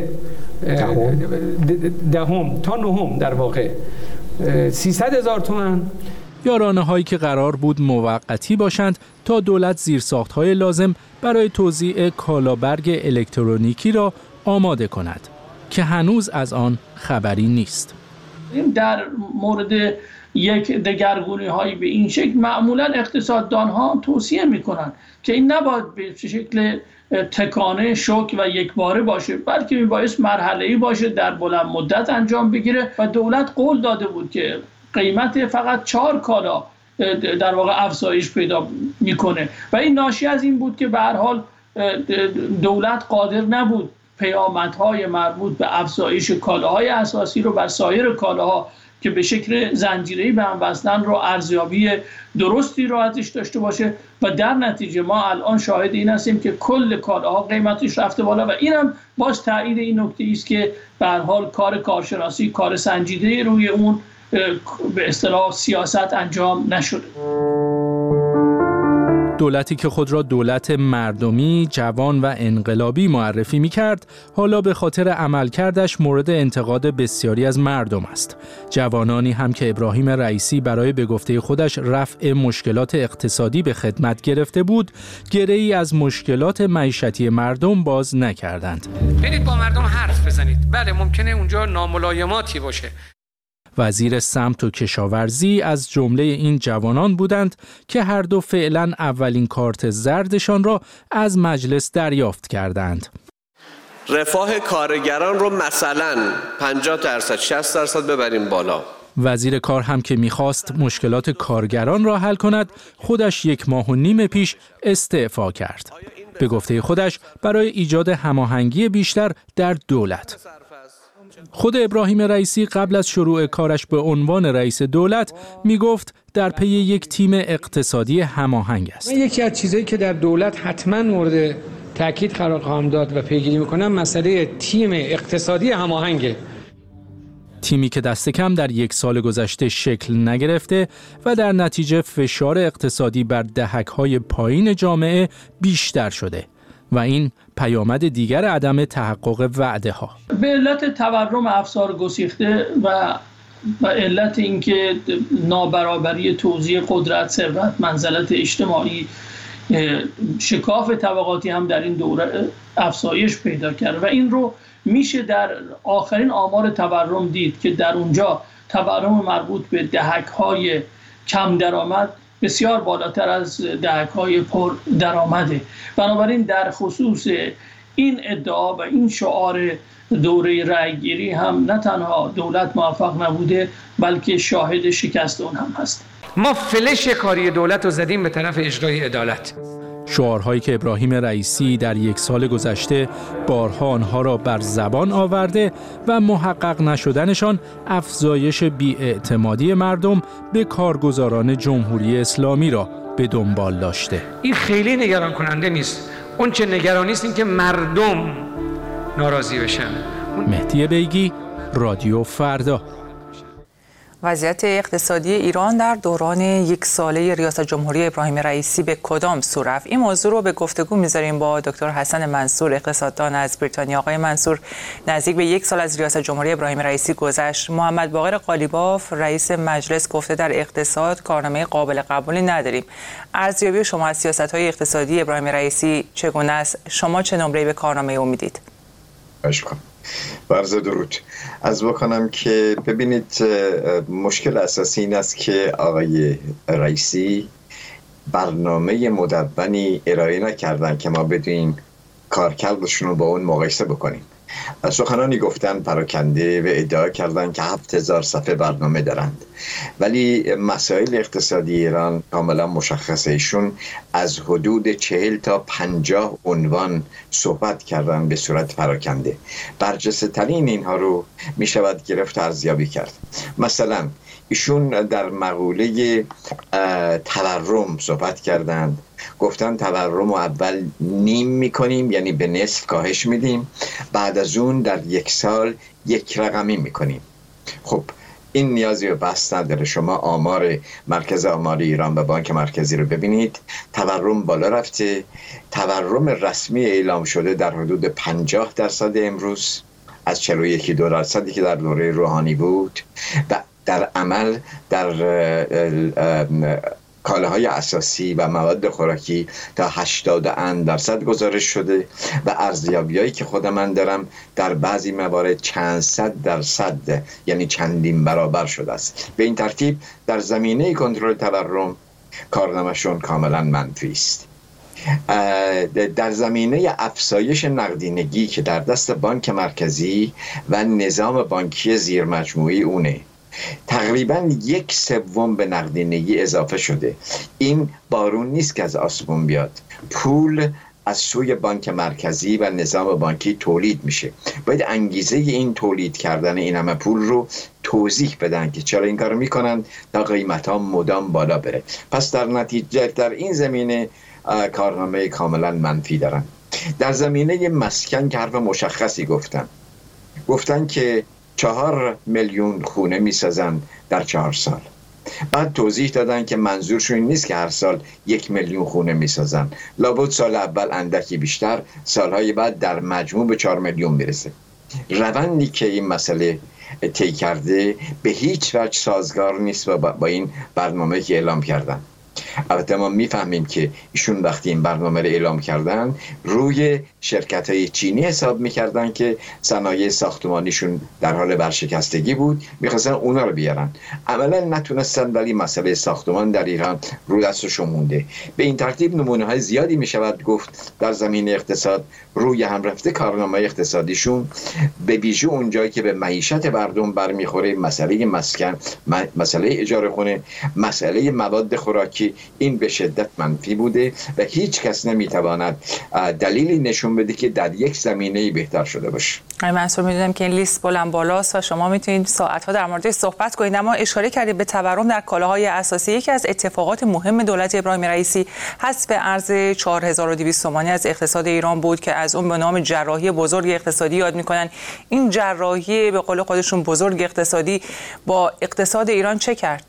10 تا 9 در واقع 300,000 تومان. یارانه هایی که قرار بود موقتی باشند تا دولت زیرساخت‌های لازم برای توزیع کالابرگ الکترونیکی را آماده کند که هنوز از آن خبری نیست. در مورد یک دگرگونی هایی به این شکل معمولا اقتصاددان ها توصیه میکنن که این نباید به شکل تکانه شوک و یکباره باشه، بلکه میبایست مرحله‌ای باشه، در بلند مدت انجام بگیره و دولت قول داده بود که قیمت فقط 4 کالا در واقع افزایش پیدا میکنه و این ناشی از این بود که به هر حال دولت قادر نبود پیامدهای مربوط به افزایش کالاهای اساسی رو بر سایر کالاها که به شکل زنجیره‌ای به هم وصلن رو ارزیابی درستی رو ازش داشته باشه و در نتیجه ما الان شاهد این هستیم که کل کالاها قیمتش رفته بالا و اینم باز تایید این نکته است که به هر حال کار کارشناسی، کار سنجیده روی اون به اصطلاح سیاست انجام نشده. دولتی که خود را دولت مردمی، جوان و انقلابی معرفی می‌کرد، حالا به خاطر عملکردش مورد انتقاد بسیاری از مردم است. جوانانی هم که ابراهیم رئیسی برای به گفته خودش رفع مشکلات اقتصادی به خدمت گرفته بود، گره‌ای از مشکلات معیشتی مردم باز نکردند. برید با مردم حرف بزنید. بله ممکنه اونجا ناملایماتی باشه. وزیر سمت و کشاورزی از جمله این جوانان بودند که هر دو فعلاً اولین کارت زردشان را از مجلس دریافت کردند. رفاه کارگران رو مثلا 50%، 60% ببریم بالا. وزیر کار هم که می‌خواست مشکلات کارگران را حل کند، خودش 1.5 ماه پیش استعفا کرد. به گفته خودش برای ایجاد هماهنگی بیشتر در دولت. خود ابراهیم رئیسی قبل از شروع کارش به عنوان رئیس دولت میگفت در پی یک تیم اقتصادی هماهنگ است. من یکی از چیزایی که در دولت حتما مورد تاکید قرار خواهم داد و پیگیری میکنم مسئله تیم اقتصادی هماهنگه. تیمی که دست کم در 1 سال گذشته شکل نگرفته و در نتیجه فشار اقتصادی بر دهک‌های پایین جامعه بیشتر شده و این پیامد دیگر عدم تحقق وعده ها. به علت تورم افزار گسیخته و علت اینکه نابرابری توزیع قدرت، ثروت، منزلت اجتماعی، شکاف طبقاتی هم در این دوره افزایش پیدا کرد و این رو میشه در آخرین آمار تورم دید که در اونجا تورم مربوط به دهک‌های کم درآمد بسیار بالاتر از دهک‌های پر درآمده. بنابراین در خصوص این ادعا و این شعار دوره رأی‌گیری هم نه تنها دولت موفق نبوده بلکه شاهد شکست اون هم هست. ما فلش کاری دولت رو زدیم به طرف اجرای عدالت. شعارهایی که ابراهیم رئیسی در 1 سال گذشته بارها آنها را بر زبان آورده و محقق نشدنشان افزایش بی‌اعتمادی مردم به کارگزاران جمهوری اسلامی را به دنبال داشته. این خیلی نگران کننده نیست. اون چه نگرانی است این که مردم ناراضی بشن. مهدی بیگی، رادیو فردا. وضعیت اقتصادی ایران در دوران 1 ساله ریاست جمهوری ابراهیم رئیسی به کدام سو رفت؟ این موضوع رو به گفتگو می‌ذاریم با دکتر حسن منصور، اقتصاددان از بریتانیا. آقای منصور، نزدیک به 1 سال از ریاست جمهوری ابراهیم رئیسی گذشت. محمد باقر قالیباف رئیس مجلس گفته در اقتصاد کارنامه قابل قبولی نداریم. ارزیابی شما از سیاست‌های اقتصادی ابراهیم رئیسی چگونه است؟ شما چه نمره‌ای به کارنامه او میدید؟ عرض درود. از بکنم که ببینید مشکل اساسی این است که آقای رئیسی برنامه مدونی ارائه نکردن که ما بدونیم کارکردشون رو با اون مقایسه بکنیم. سخنانی گفتن پراکنده و ادعا کردن که 7000 صفحه برنامه دارند، ولی مسائل اقتصادی ایران کاملا مشخصه. ایشون از حدود 40 تا 50 عنوان صحبت کردن به صورت پراکنده. برجسته ترین اینها رو می شود گرفت و ارزیابی کرد. مثلا ایشون در مقوله تورم صحبت کردند، گفتن تورم رو اول نیم میکنیم، یعنی به نصف کاهش میدیم، بعد از اون در 1 سال 1 رقمی میکنیم. خب این نیازی به بحث نداره. شما آمار مرکز آمار ایران و بانک مرکزی رو ببینید، تورم بالا رفته. تورم رسمی اعلام شده در حدود 50% امروز از 41% که در دوره روحانی بود و در عمل در کالاهای اساسی و مواد خوراکی تا 80% گزارش شده و ارزیابیایی که خود من دارم در بعضی موارد چند صد درصد، یعنی چندین برابر شده است. به این ترتیب در زمینه کنترل تورم کارنامه‌شون کاملا منفی است. در زمینه افزایش نقدینگی که در دست بانک مرکزی و نظام بانکی زیرمجموعی اونه، تقریبا 1/3 به نقدینگی اضافه شده. این بارون نیست که از آسمون بیاد، پول از سوی بانک مرکزی و نظام بانکی تولید میشه. باید انگیزه این تولید کردن این همه پول رو توضیح بدن که چرا این کارو میکنن تا قیمت ها مدام بالا بره. پس در نتیجه در این زمینه کارنامه کاملا منفی دارن. در زمینه مسکن که حرف مشخصی گفتن که 4 میلیون خونه میسازن در 4 سال. بعد توضیح دادن که منظورشون این نیست که هر سال 1 میلیون خونه میسازن، لابد سال اول اندکی بیشتر، سالهای بعد در مجموع به 4 میلیون میرسه. روندی که این مسئله طی کرده به هیچ وجه سازگار نیست با این برنامه که اعلام کردن. البته ما میفهمیم که ایشون وقتی این برنامه رو اعلام کردن روی شرکت‌های چینی حساب میکردن که صنایع ساختمانیشون در حال ورشکستگی بود، میخواستن اونا رو بیارن، عملا نتونستن، ولی مسئله ساختمان در ایران رو دستشون مونده. به این ترتیب نمونه های زیادی میشود گفت در زمین اقتصاد روی هم رفته کارنامه اقتصادیشون، به ویژه اونجایی که به معیشت مردم برمیخوره، مسئله مسکن، مسئله اجاره خونه، مسئله مواد خوراکی، این به شدت منفی بوده و هیچ کس نمیتواند دلیلی نشون بده که در یک زمینه بهتر شده باشه. منصور، میدونم که این لیست بلند بالاست و شما میتونید ساعت‌ها در موردش صحبت کنید، اما اشاره کردید به تورم در کالاهای اساسی. یکی از اتفاقات مهم دولت ابراهیم رئیسی حذف ارز 4200 تومانی از اقتصاد ایران بود که از اون به نام جراحی بزرگ اقتصادی یاد میکنن. این جراحی به قول خودشون بزرگ اقتصادی با اقتصاد ایران چه کرد؟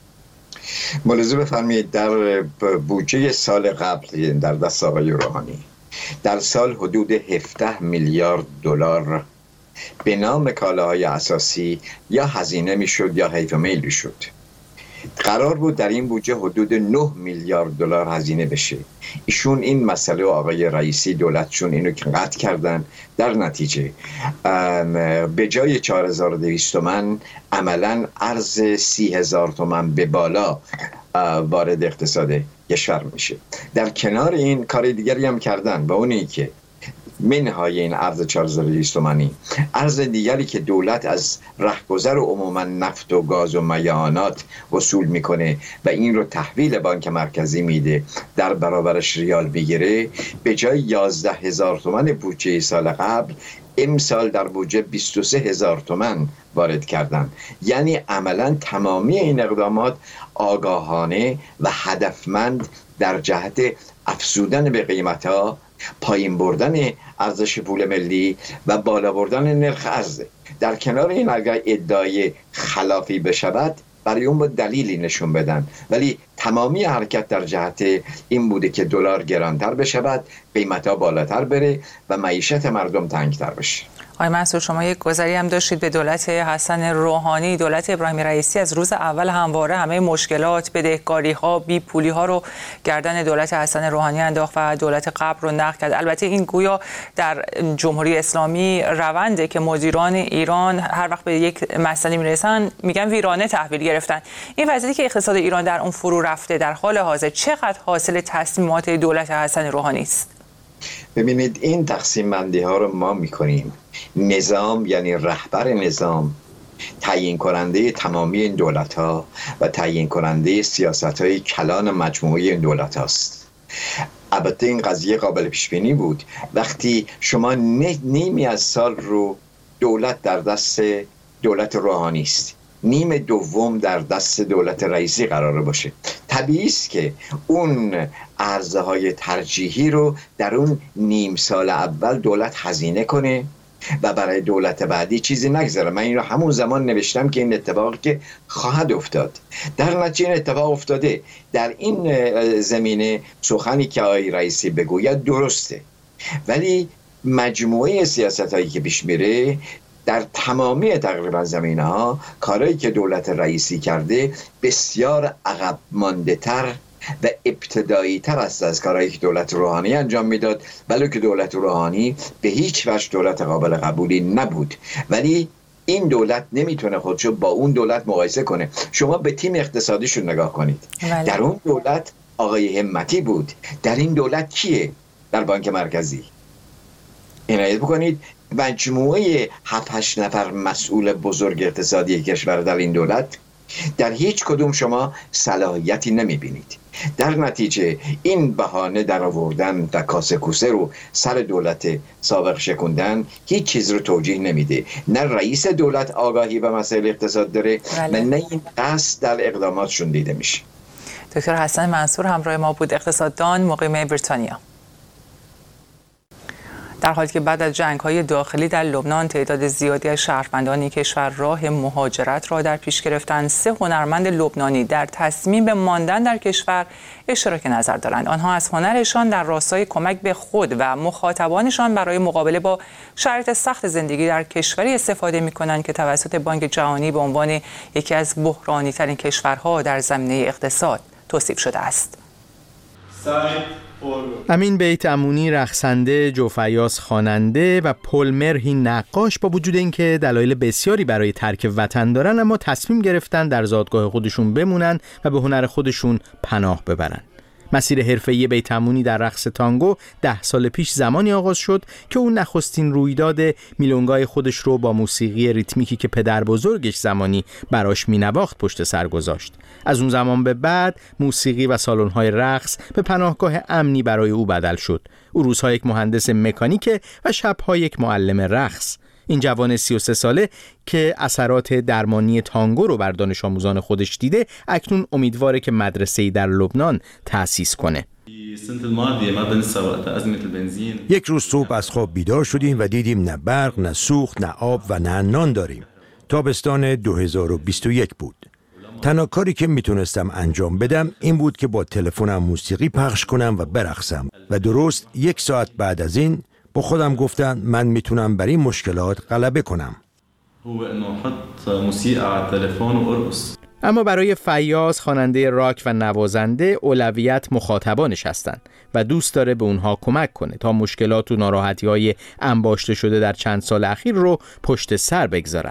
ملاحظه بفرمایید در بودجه سال قبل در دست آقای روحانی در سال حدود 17 میلیارد دلار به نام کالاهای اساسی یا هزینه میشد یا حیف میل میشد. قرار بود در این بودجه حدود 9 میلیارد دلار هزینه بشه. ایشون این مسئله و آقای رئیسی دولتشون اینو که قطع کردن، در نتیجه به جای 4200 تومان عملا ارز 30,000 تومان به بالا وارد اقتصاد کشور میشه. در کنار این کار دیگری هم کردن و اونی که منهای این ارز 4200 تومانی، ارز دیگری که دولت از رهگذر عموما نفت و گاز و میعانات وصول میکنه و این رو تحویل بانک مرکزی میده، در برابرش ریال میگیره، به جای 11,000 تومان بودجه سال قبل امسال در بودجه 23,000 تومان وارد کردن. یعنی عملا تمامی این اقدامات آگاهانه و هدفمند در جهت افزودن به قیمت‌ها، پایین بردن ارزش پول ملی و بالا بردن نرخ ارز. در کنار این اگر ادعای خلافی بشود برای اون با دلیلی نشون بدن، ولی تمامی حرکت در جهت این بوده که دلار گرانتر بشود، قیمت‌ها بالاتر بره و معیشت مردم تنگتر بشه. آقای منصور، شما یک گذری هم داشتید به دولت حسن روحانی. دولت ابراهیم رئیسی از روز اول همواره همه مشکلات، بدهکاری‌ها، بیپولی‌ها رو گردن دولت حسن روحانی انداخت و دولت قبل رو نقد کرد. البته این گویا در جمهوری اسلامی رونده که مدیران ایران هر وقت به یک مسئله میرسن میگن ویرانه تحویل گرفتن. این وضعیتی که اقتصاد ایران در اون فرو رفته در حال حاضر چقدر حاصل تصمیمات دولت حسن روحانی است؟ ببینید، این تقسیم بندی ها رو ما میکنیم. نظام یعنی رهبر نظام تعیین کننده تمامی این دولت ها و تعیین کننده سیاست های کلان مجموعی این دولت هاست. البته این قضیه قابل پیش بینی بود. وقتی شما نیمی از سال رو دولت در دست دولت روحانی است، نیم دوم در دست دولت رئیسی قراره باشه، طبیعی است که اون ارزهای ترجیحی رو در اون نیم سال اول دولت هزینه کنه و برای دولت بعدی چیزی نگذاره. من این رو همون زمان نوشتم که این اتفاقی که خواهد افتاد، در نتیجه این اتفاق افتاده. در این زمینه سخنی که آقای رئیسی بگوید درسته، ولی مجموعه سیاست هایی که پیش میره در تمامی تقریبا زمینه ها، کارهایی که دولت رئیسی کرده بسیار عقب مانده تر و ابتدایی تر است از کارهایی که دولت روحانی انجام میداد، ولی که دولت روحانی به هیچ وجه دولت قابل قبولی نبود. ولی این دولت نمیتونه خودشو با اون دولت مقایسه کنه. شما به تیم اقتصادیشون نگاه کنید. در اون دولت آقای همتی بود، در این دولت کیه؟ در بانک مرکزی. عنایت بکنید مجموعه 7-8 نفر مسئول بزرگ اقتصادی کشور در این دولت، در هیچ کدوم شما صلاحیتی نمیبینید. در نتیجه این بهانه در آوردن و کاسه کوسه رو سر دولت سابق شکوندن هیچ چیز رو توجیه نمیده. نه رئیس دولت آگاهی به مسائل اقتصاد داره و نه این قصد در اقداماتشون دیده میشه. دکتر حسن منصور همراه ما بود، اقتصاددان مقیم بریتانیا. در حالی که بعد از جنگ‌های داخلی در لبنان تعداد زیادی از شهروندان کشور راه مهاجرت را در پیش گرفتند، 3 هنرمند لبنانی در تصمیم به ماندن در کشور اشتراک نظر دارند. آنها از هنرشان در راستای کمک به خود و مخاطبانشان برای مقابله با شرایط سخت زندگی در کشوری استفاده می‌کنند که توسط بانک جهانی به عنوان یکی از بحرانی‌ترین کشورها در زمینه اقتصاد توصیف شده است. امین بیت امونی رقصنده، جو فیاض خواننده و پل مرهی نقاش با وجود اینکه دلایل بسیاری برای ترک وطن دارن، اما تصمیم گرفتن در زادگاه خودشون بمونن و به هنر خودشون پناه ببرن. مسیر حرفه‌ای بیت امونی در رقص تانگو 10 سال پیش زمانی آغاز شد که اون نخستین رویداد میلونگای خودش رو با موسیقی ریتمیکی که پدر بزرگش زمانی براش مینواخت پشت سر گذاشت. از اون زمان به بعد موسیقی و سالن‌های رقص به پناهگاه امنی برای او بدل شد. او روزها یک مهندس مکانیک و شب‌ها یک معلم رقص. این جوان 33 ساله که اثرات درمانی تانگو رو بر دانش آموزان خودش دیده، اکنون امیدواره که مدرسه‌ای در لبنان تأسیس کنه. یک روز صبح از خواب بیدار شدیم و دیدیم نه برق، نه سوخت، نه آب و نه نان داریم. تابستان 2021 بود. تنها کاری که میتونستم انجام بدم این بود که با تلفنم موسیقی پخش کنم و برقصم و درست 1 ساعت بعد از این با خودم گفتم من میتونم بر این مشکلات غلبه کنم. اما برای فیاض، خواننده راک و نوازنده، اولویت مخاطبانش هستند و دوست داره به اونها کمک کنه تا مشکلات و ناراحتی‌های انباشته شده در چند سال اخیر رو پشت سر بگذارن.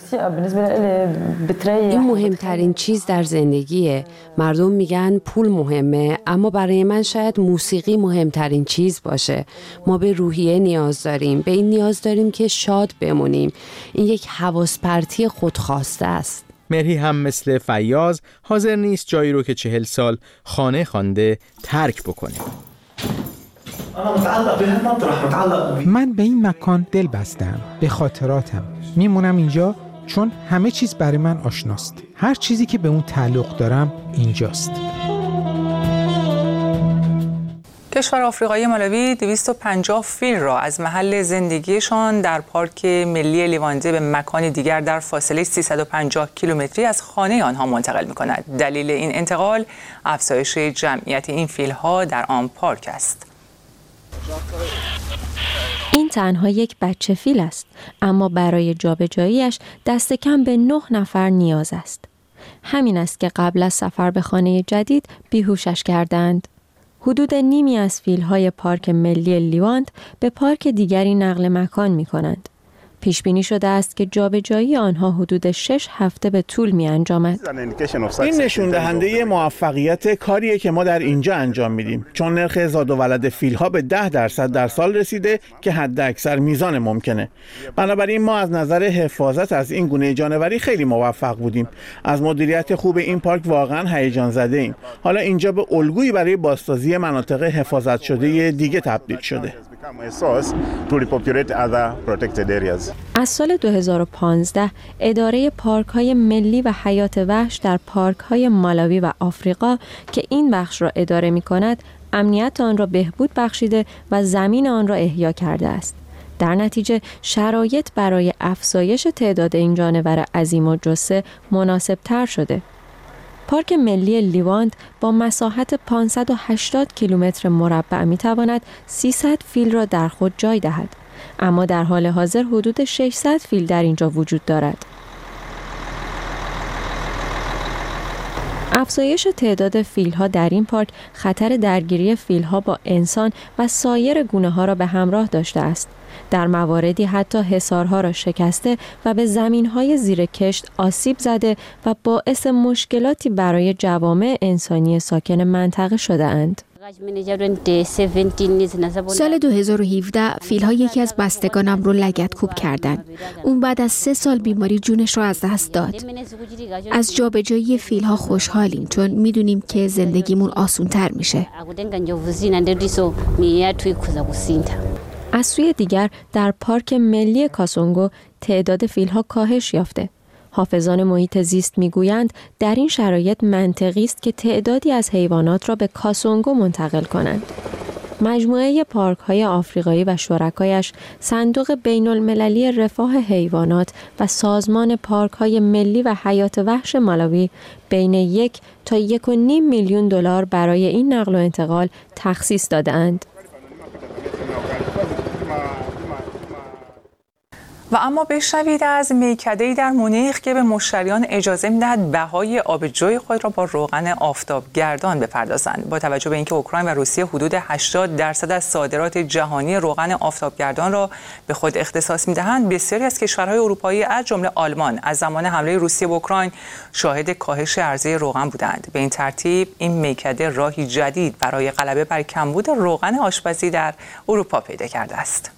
این مهمترین چیز در زندگیه. مردم میگن پول مهمه، اما برای من شاید موسیقی مهمترین چیز باشه. ما به روحیه نیاز داریم، به این نیاز داریم که شاد بمونیم. این یک حواس پرتی خودخواسته است. مرهی هم مثل فیاض حاضر نیست جایی رو که 40 سال خانه خوانده ترک بکنه. من به این مکان دل بستم، به خاطراتم. میمونم اینجا چون همه چیز برای من آشناست. هر چیزی که به اون تعلق دارم اینجاست. کشور آفریقایی مالاوی 250 فیل را از محل زندگیشان در پارک ملی لیوانده به مکانی دیگر در فاصله 350 کیلومتری از خانه آنها منتقل می‌کند. دلیل این انتقال افزایش جمعیت این فیل‌ها در آن پارک است. این تنها یک بچه فیل است، اما برای جابجاییش دست کم به 9 نفر نیاز است. همین است که قبل از سفر به خانه جدید بیهوشش کردند. حدود نیمی از فیل‌های پارک ملی لیواند به پارک دیگری نقل مکان می‌کنند. پیش بینی شده است که جابجایی آنها حدود 6 هفته به طول می‌انجامد. این نشون دهنده موفقیت کاریه که ما در اینجا انجام میدیم، چون نرخ زاد و ولد فیل‌ها به 10% در سال رسیده که حداکثر میزان ممکنه. بنابراین ما از نظر حفاظت از این گونه جانوری خیلی موفق بودیم. از مدیریت خوب این پارک واقعا هیجان زده ایم. حالا اینجا به الگویی برای بازسازی مناطق حفاظت شده دیگه تبدیل شده. از سال 2015 اداره پارک‌های ملی و حیات وحش در پارک‌های مالاوی و آفریقا که این بخش را اداره می‌کند، امنیت آن را بهبود بخشیده و زمین آن را احیا کرده است. در نتیجه شرایط برای افزایش تعداد این جانور عظیم و جثه مناسب‌تر شده. پارک ملی لیواند با مساحت 580 کیلومتر مربع می‌تواند 300 فیل را در خود جای دهد، اما در حال حاضر حدود 600 فیل در اینجا وجود دارد. افزایش تعداد فیل‌ها در این پارک خطر درگیری فیل‌ها با انسان و سایر گونه‌ها را به همراه داشته است. در مواردی حتی حصارها را شکسته و به زمین‌های زیر کشت آسیب زده و باعث مشکلاتی برای جوامع انسانی ساکن منطقه شده اند. سال 2017 فیل‌ها یکی از بستگانم رو لگدکوب کردند. اون بعد از 3 سال بیماری جونش رو از دست داد. از جابجایی فیل‌ها خوشحالیم چون میدونیم که زندگیمون آسون‌تر میشه. از سوی دیگر در پارک ملی کاسونگو تعداد فیل‌ها کاهش یافته. حافظان محیط زیست میگویند در این شرایط منطقی است که تعدادی از حیوانات را به کاسونگو منتقل کنند. مجموعه پارک‌های آفریقایی و شرکایش صندوق بین‌المللی رفاه حیوانات و سازمان پارک‌های ملی و حیات وحش مالاوی بین 1 تا 1.5 میلیون دلار برای این نقل و انتقال تخصیص داده‌اند. و اما بشنوید از میکده‌ای در مونیخ که به مشتریان اجازه می‌دهد بهای آبجوی خود را با روغن آفتابگردان بپردازند. با توجه به اینکه اوکراین و روسیه حدود 80% از صادرات جهانی روغن آفتابگردان را به خود اختصاص می‌دهند، بسیاری از کشورهای اروپایی از جمله آلمان از زمان حمله روسیه به اوکراین شاهد کاهش عرضه روغن بودند. به این ترتیب این میکده راهی جدید برای غلبه بر کمبود روغن آشپزی در اروپا پیدا کرده است.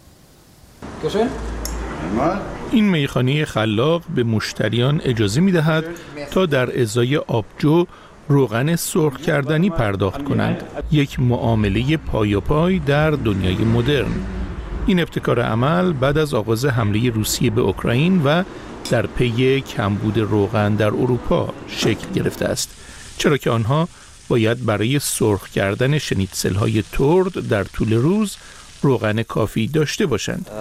این میخانه خلاق به مشتریان اجازه می‌دهد تا در ازای آبجو روغن سرخ کردنی پرداخت کنند، یک معامله پای در دنیای مدرن. این ابتکار عمل بعد از آغاز حمله روسیه به اوکراین و در پی کمبود روغن در اروپا شکل گرفته است، چرا که آنها باید برای سرخ کردن شنیتسل‌های ترد در طول روز روغن کافی داشته باشند.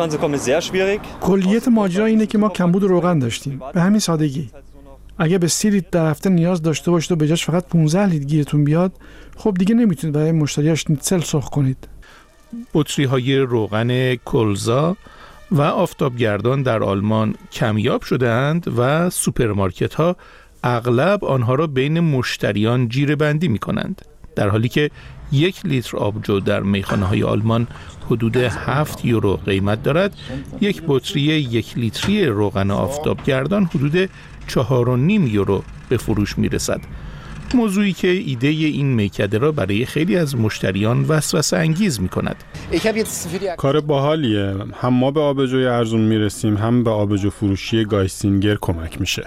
کلیت ماجرا اینه که ما کمبود روغن داشتیم. به همین سادگی. اگه به 30 لیتر در هفته نیاز داشته باشید و به جاش فقط 15 لیتر گیرتون بیاد، خب دیگه نمیتونید برای مشتریاش شنیتسل سرخ کنید. بطری‌های روغن کلزا و آفتابگردان در آلمان کمیاب شده‌اند و سوپرمارکت‌ها اغلب آنها را بین مشتریان جیره‌بندی می‌کنند، در حالی که 1 لیتر آبجو در میخانه‌های آلمان حدود 7 یورو قیمت دارد. یک بطری 1 لیتری روغن آفتابگردان حدود 4.5 یورو به فروش میرسد. موضوعی که ایده این میکده را برای خیلی از مشتریان وسوسه انگیز می‌کند. کار باحالیه. هم ما به آبجوی ارزون میرسیم، هم به آبجو فروشی گایسینگر کمک میشه.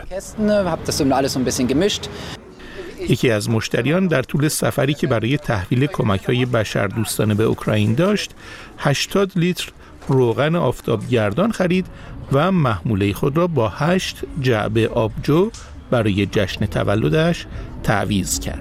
یکی از مشتریان در طول سفری که برای تحویل کمک‌های بشردوستانه به اوکراین داشت، 80 لیتر روغن آفتابگردان خرید و محموله خود را با 8 جعبه آبجو برای جشن تولدش تعویض کرد.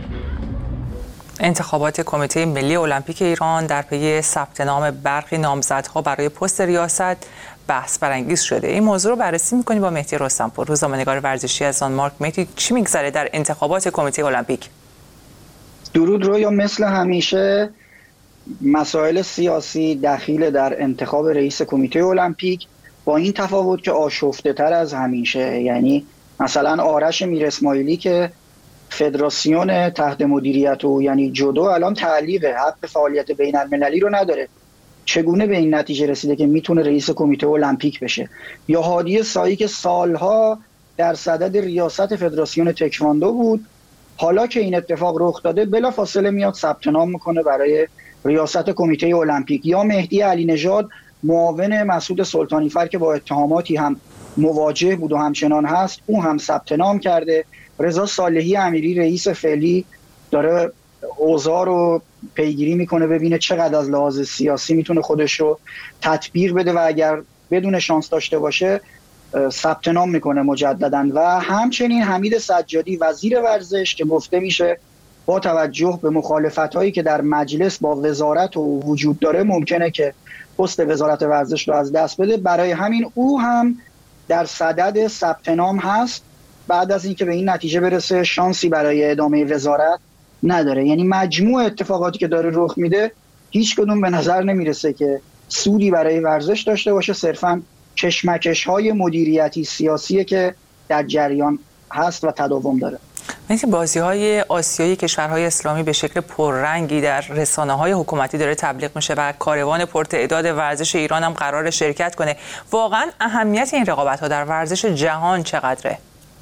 انتخابات کمیته ملی المپیک ایران در پی ثبت نام برخی نامزدها برای پست ریاست بحث برانگیز شده. این موضوع رو بررسی می‌کنیم با مهدی رستم‌پور، روزنامه‌نگار ورزشی از دانمارک. مهدی، چی می‌گذره در انتخابات کمیته المپیک؟ درود رویا، مثل همیشه مسائل سیاسی دخیل در انتخاب رئیس کمیته المپیک، با این تفاوت که آشفته‌تر از همیشه. یعنی مثلا آرش میر اسماعیلی که فدراسیون تحت مدیریت او یعنی جودو الان تعلیقه، حق فعالیت بین‌المللی رو نداره، چگونه به این نتیجه رسیده که میتونه رئیس کمیته المپیک بشه؟ یا هادی سایی که سالها در صدد ریاست فدراسیون تکواندو بود، حالا که این اتفاق رخ داده بلافاصله میاد ثبت نام میکنه برای ریاست کمیته المپیک. یا مهدی علی نژاد معاون مسعود سلطانیفر که با اتهاماتی هم مواجه بود و همچنان هست، اون هم ثبت نام کرده. رضا صالحی امیری رئیس فعلی داره اوضاع رو پیگیری میکنه ببینه چقدر از لحاظ سیاسی میتونه خودش رو تطبیق بده و اگر بدون شانس داشته باشه ثبت نام میکنه مجددا. و همچنین حمید سجادی وزیر ورزش که گفته میشه با توجه به مخالفت‌هایی که در مجلس با وزارت و وجود داره ممکنه که پست وزارت ورزش رو از دست بده، برای همین او هم در صدد ثبت نام هست. بعد از اینکه به این نتیجه برسه شانسی برای ادامه وزارت نداره. یعنی مجموع اتفاقاتی که داره رخ میده هیچ کدوم به نظر نمیرسه که سودی برای ورزش داشته باشه، صرفاً کشمکش‌های مدیریتی سیاسیه که در جریان هست و تداوم داره. مثل بازی‌های آسیایی کشورهای اسلامی به شکل پررنگی در رسانه‌های حکومتی داره تبلیغ میشه و کاروان پرتعداد ورزش ایران هم قرار شرکت کنه. واقعاً اهمیت این رقابت‌ها در ورزش جهان چقدره؟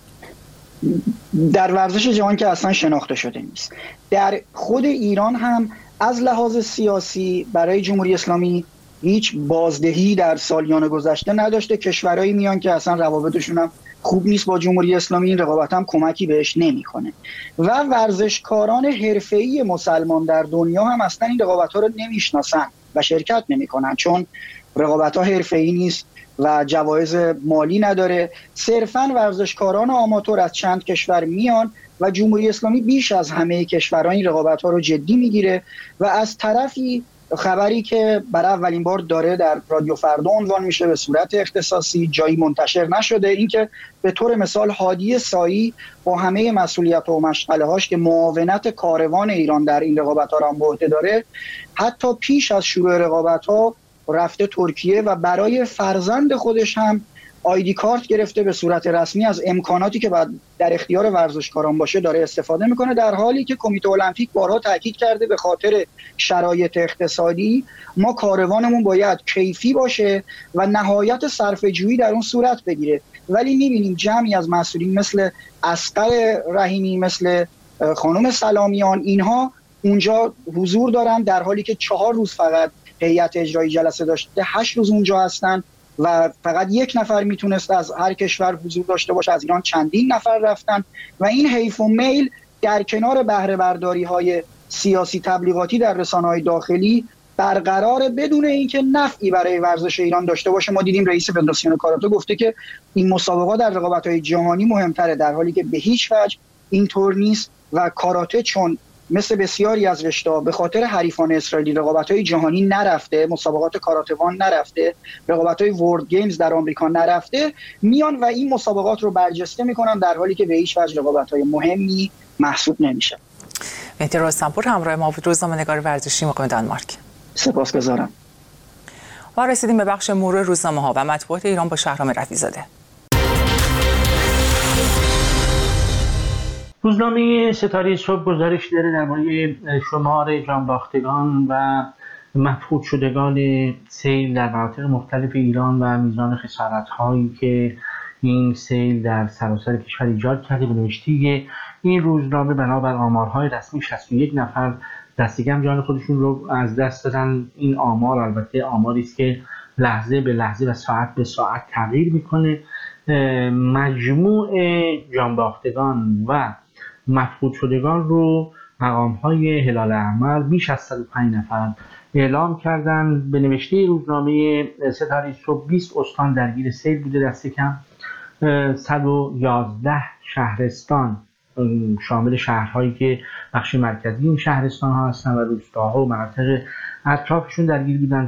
در ورزش جهان که اصلا شناخته شده نیست. در خود ایران هم از لحاظ سیاسی برای جمهوری اسلامی هیچ بازدهی در سالیان گذشته نداشته. کشورهایی میان که اصلا روابطشون هم خوب نیست با جمهوری اسلامی، این رقابت هم کمکی بهش نمیکنه. و ورزشکاران حرفه‌ای مسلمان در دنیا هم اصلا این رقابت‌ها رو نمیشناسن و شرکت نمیکنن، چون رقابت‌ها حرفه‌ای نیست و جوایز مالی نداره. صرفاً ورزشکاران آماتور از چند کشور میان و جمهوری اسلامی بیش از همه کشورها این رقابت‌ها رو جدی میگیره و از طرفی خبری که برای اولین بار داره در رادیو فردا عنوان میشه به صورت اختصاصی، جایی منتشر نشده، اینکه به طور مثال هادی سایی با همه مسئولیت و مشغله‌هاش که معاونت کاروان ایران در این رقابت‌ها را به عهده داره، حتی پیش از شروع رقابت‌ها رفته ترکیه و برای فرزند خودش هم آیدی کارت گرفته، به صورت رسمی از امکاناتی که بعد در اختیار ورزشکاران باشه داره استفاده میکنه، در حالی که کمیته المپیک بارها تاکید کرده به خاطر شرایط اقتصادی ما کاروانمون باید کیفی باشه و نهایت صرفه‌جویی در اون صورت بگیره. ولی میبینیم جمعی از مسئولین مثل اصغر رحیمی، مثل خانم سلامیان، اینها اونجا حضور دارن در حالی که 4 روز فقط هیئت اجرایی جلسه داشته، 8 روز اونجا هستن و فقط 1 نفر میتونست از هر کشور حضور داشته باشه. از ایران چندین نفر رفتن و این حیف و میل در کنار بهره برداری های سیاسی تبلیغاتی در رسانه‌های داخلی برقرار بدون اینکه نفعی برای ورزش ایران داشته باشه. ما دیدیم رئیس فدراسیون کاراته گفته که این مسابقات در رقابت‌های جهانی مهمتره، در حالی که به هیچ وجه اینطور نیست و کاراته چون مثل بسیاری از رشته‌ها به خاطر حریفان اسرائیلی رقابت‌های جهانی نرفته، مسابقات کاراته‌وان نرفته، رقابت‌های ورلد گیمز در آمریکا نرفته، میان و این مسابقات رو برجسته می‌کنن در حالی که به هیچ وجه رقابت‌های مهمی محسوب نمیشه. مهدی رستمپور همراه ما بود، روزنامه‌نگار ورزشی مقیم دانمارک. سپاسگزارم. و رسیدیم به بخش مرور روزنامه‌ها و مطبوعات ایران با شهرام رفیع‌زاده. روزنامه ستاره صبح گزارش داره درباره شمار جانباختگان و مفقود شدگان سیل در مناطق مختلف ایران و میزان خسارت‌هایی که این سیل در سراسر کشور ایجاد کرده. به نوشته این روزنامه بنابر آمارهای رسمی 61 نفر دستکم جان خودشون رو از دست دادن. این آمار البته آماری است که لحظه به لحظه و ساعت به ساعت تغییر میکنه. مجموع جانباختگان و مفقود شدگان رو مقام‌های هلال احمر بیش از 105 نفر اعلام کردن. به نوشته روزنامه ستاره صبح 20 استان درگیر سیل بوده، دست کم 111 شهرستان شامل شهرهایی که بخش مرکزی این شهرستان ها هستن و روستاها و مناطق اطرافشون درگیر بودن.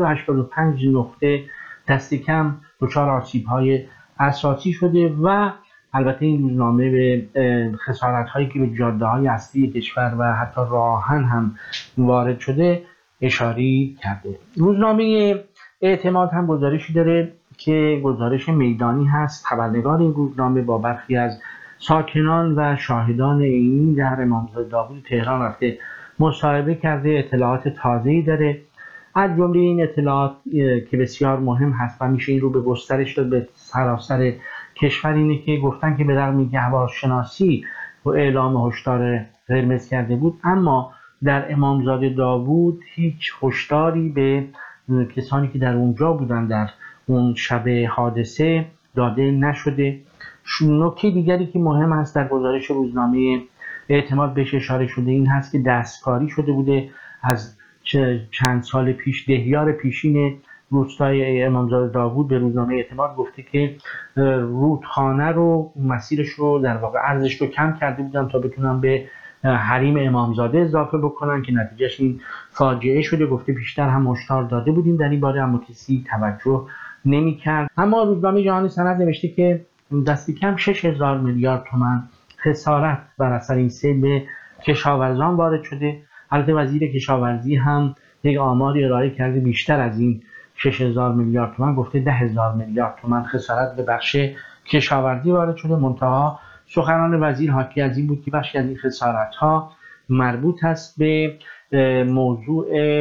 385 نقطه دست کم دچار آسیب‌های اساسی شده و البته این روزنامه به خسارت‌هایی که به جاده‌های اصلی کشور و حتی راهن هم وارد شده اشاره کرده. روزنامه اعتماد هم گزارشی داره که گزارش میدانی هست. خبرنگار این روزنامه با برخی از ساکنان و شاهدان عینی در امامزاده داوود تهران رفته مصاحبه کرده، اطلاعات تازه‌ای داره. از جمله این اطلاعات که بسیار مهم هست و میشه این رو به گسترش داد به سراسر کشور اینه که گفتن که به رغم اینکه هواشناسی و اعلام هشدار قرمز کرده بود، اما در امامزاده داوود هیچ هشداری به کسانی که در اونجا بودن در اون شب حادثه داده نشده. نکته دیگری که مهم است در گزارش روزنامه اعتماد بهش اشاره شده این هست که دستکاری شده بوده از چند سال پیش. دهیار پیشین روستای امامزاده داوود به روزنامه اعتماد گفته که رودخانه رو مسیرش رو در واقع عرضش رو کم کرده بودن تا بتونن به حریم امامزاده اضافه بکنن که نتیجهش این فاجعه شده. گفته بیشتر هم هشدار داده بودیم در این باره اما کسی توجه نمی‌کرد. اما روزنامه جهانی سند نوشته که دست کم 6000 میلیارد تومان خسارت بر اثر این سیل به کشاورزان وارد شده. البته وزیر کشاورزی هم یک آماری ارائه کرده بیشتر از این 6000 میلیارد تومان، گفته 10000 میلیارد تومان خسارت به بخش کشاورزی وارد شده. منتها سخنان وزیر حاکی از این بود که بخشی از این خسارت‌ها مربوط است به موضوع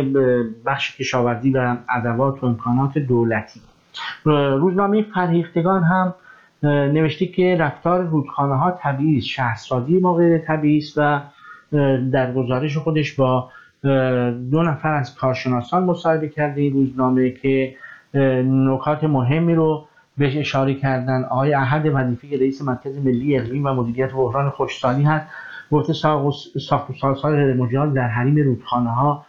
بخش کشاورزی و ادوات و امکانات دولتی. روزنامه فرهیختگان هم نوشته که رفتار رودخانه‌ها طبیعی است، شهرسازی ما غیر طبیعی است و در گزارش خودش با 2 نفر از کارشناسان مصاحبه کرده این روزنامه که نکات مهمی رو بهش اشاره کردن. آقای احد وظیفه رئیس مرکز ملی اقلیم و مدیریت بحران خشکسالی هست، گفته ساخت و سازهای مجاز در حریم رودخانه‌ها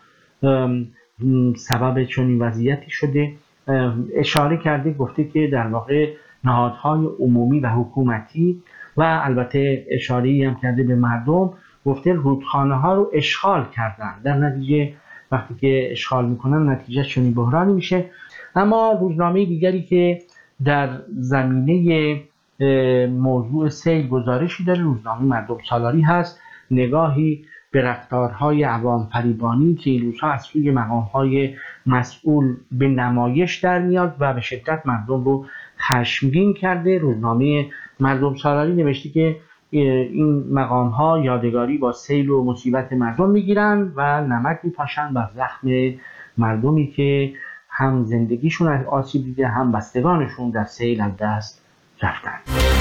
سبب چنین وضعیتی شده. اشاره کرده گفته که در واقع نهادهای عمومی و حکومتی و البته اشاره‌ای هم کرده به مردم، گفته رودخانه ها رو اشغال کردن، در نتیجه وقتی که اشغال میکنن نتیجه چنین بحرانی میشه. اما روزنامه دیگری که در زمینه موضوع سیل گزارشی داره روزنامه مردم سالاری هست، نگاهی به رفتارهای عوام فریبانی که این روزها از سوی مقامهای مسئول به نمایش در میاد و به شدت مردم رو خشمگین کرده. روزنامه مردم سالاری نوشته که این مقامها یادگاری با سیل و مصیبت مردم میگیرن و نمک میپاشن بر زخم مردمی که هم زندگیشون از آسیب دیده، هم بستگانشون در سیل از دست رفتن.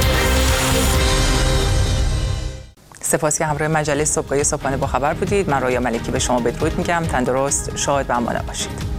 سپاس که همراه مجله صبحگاهی صبحانه با خبر بودید. من رویا ملکی به شما بدرود میگم. تندرست، شاد و امانه باشید.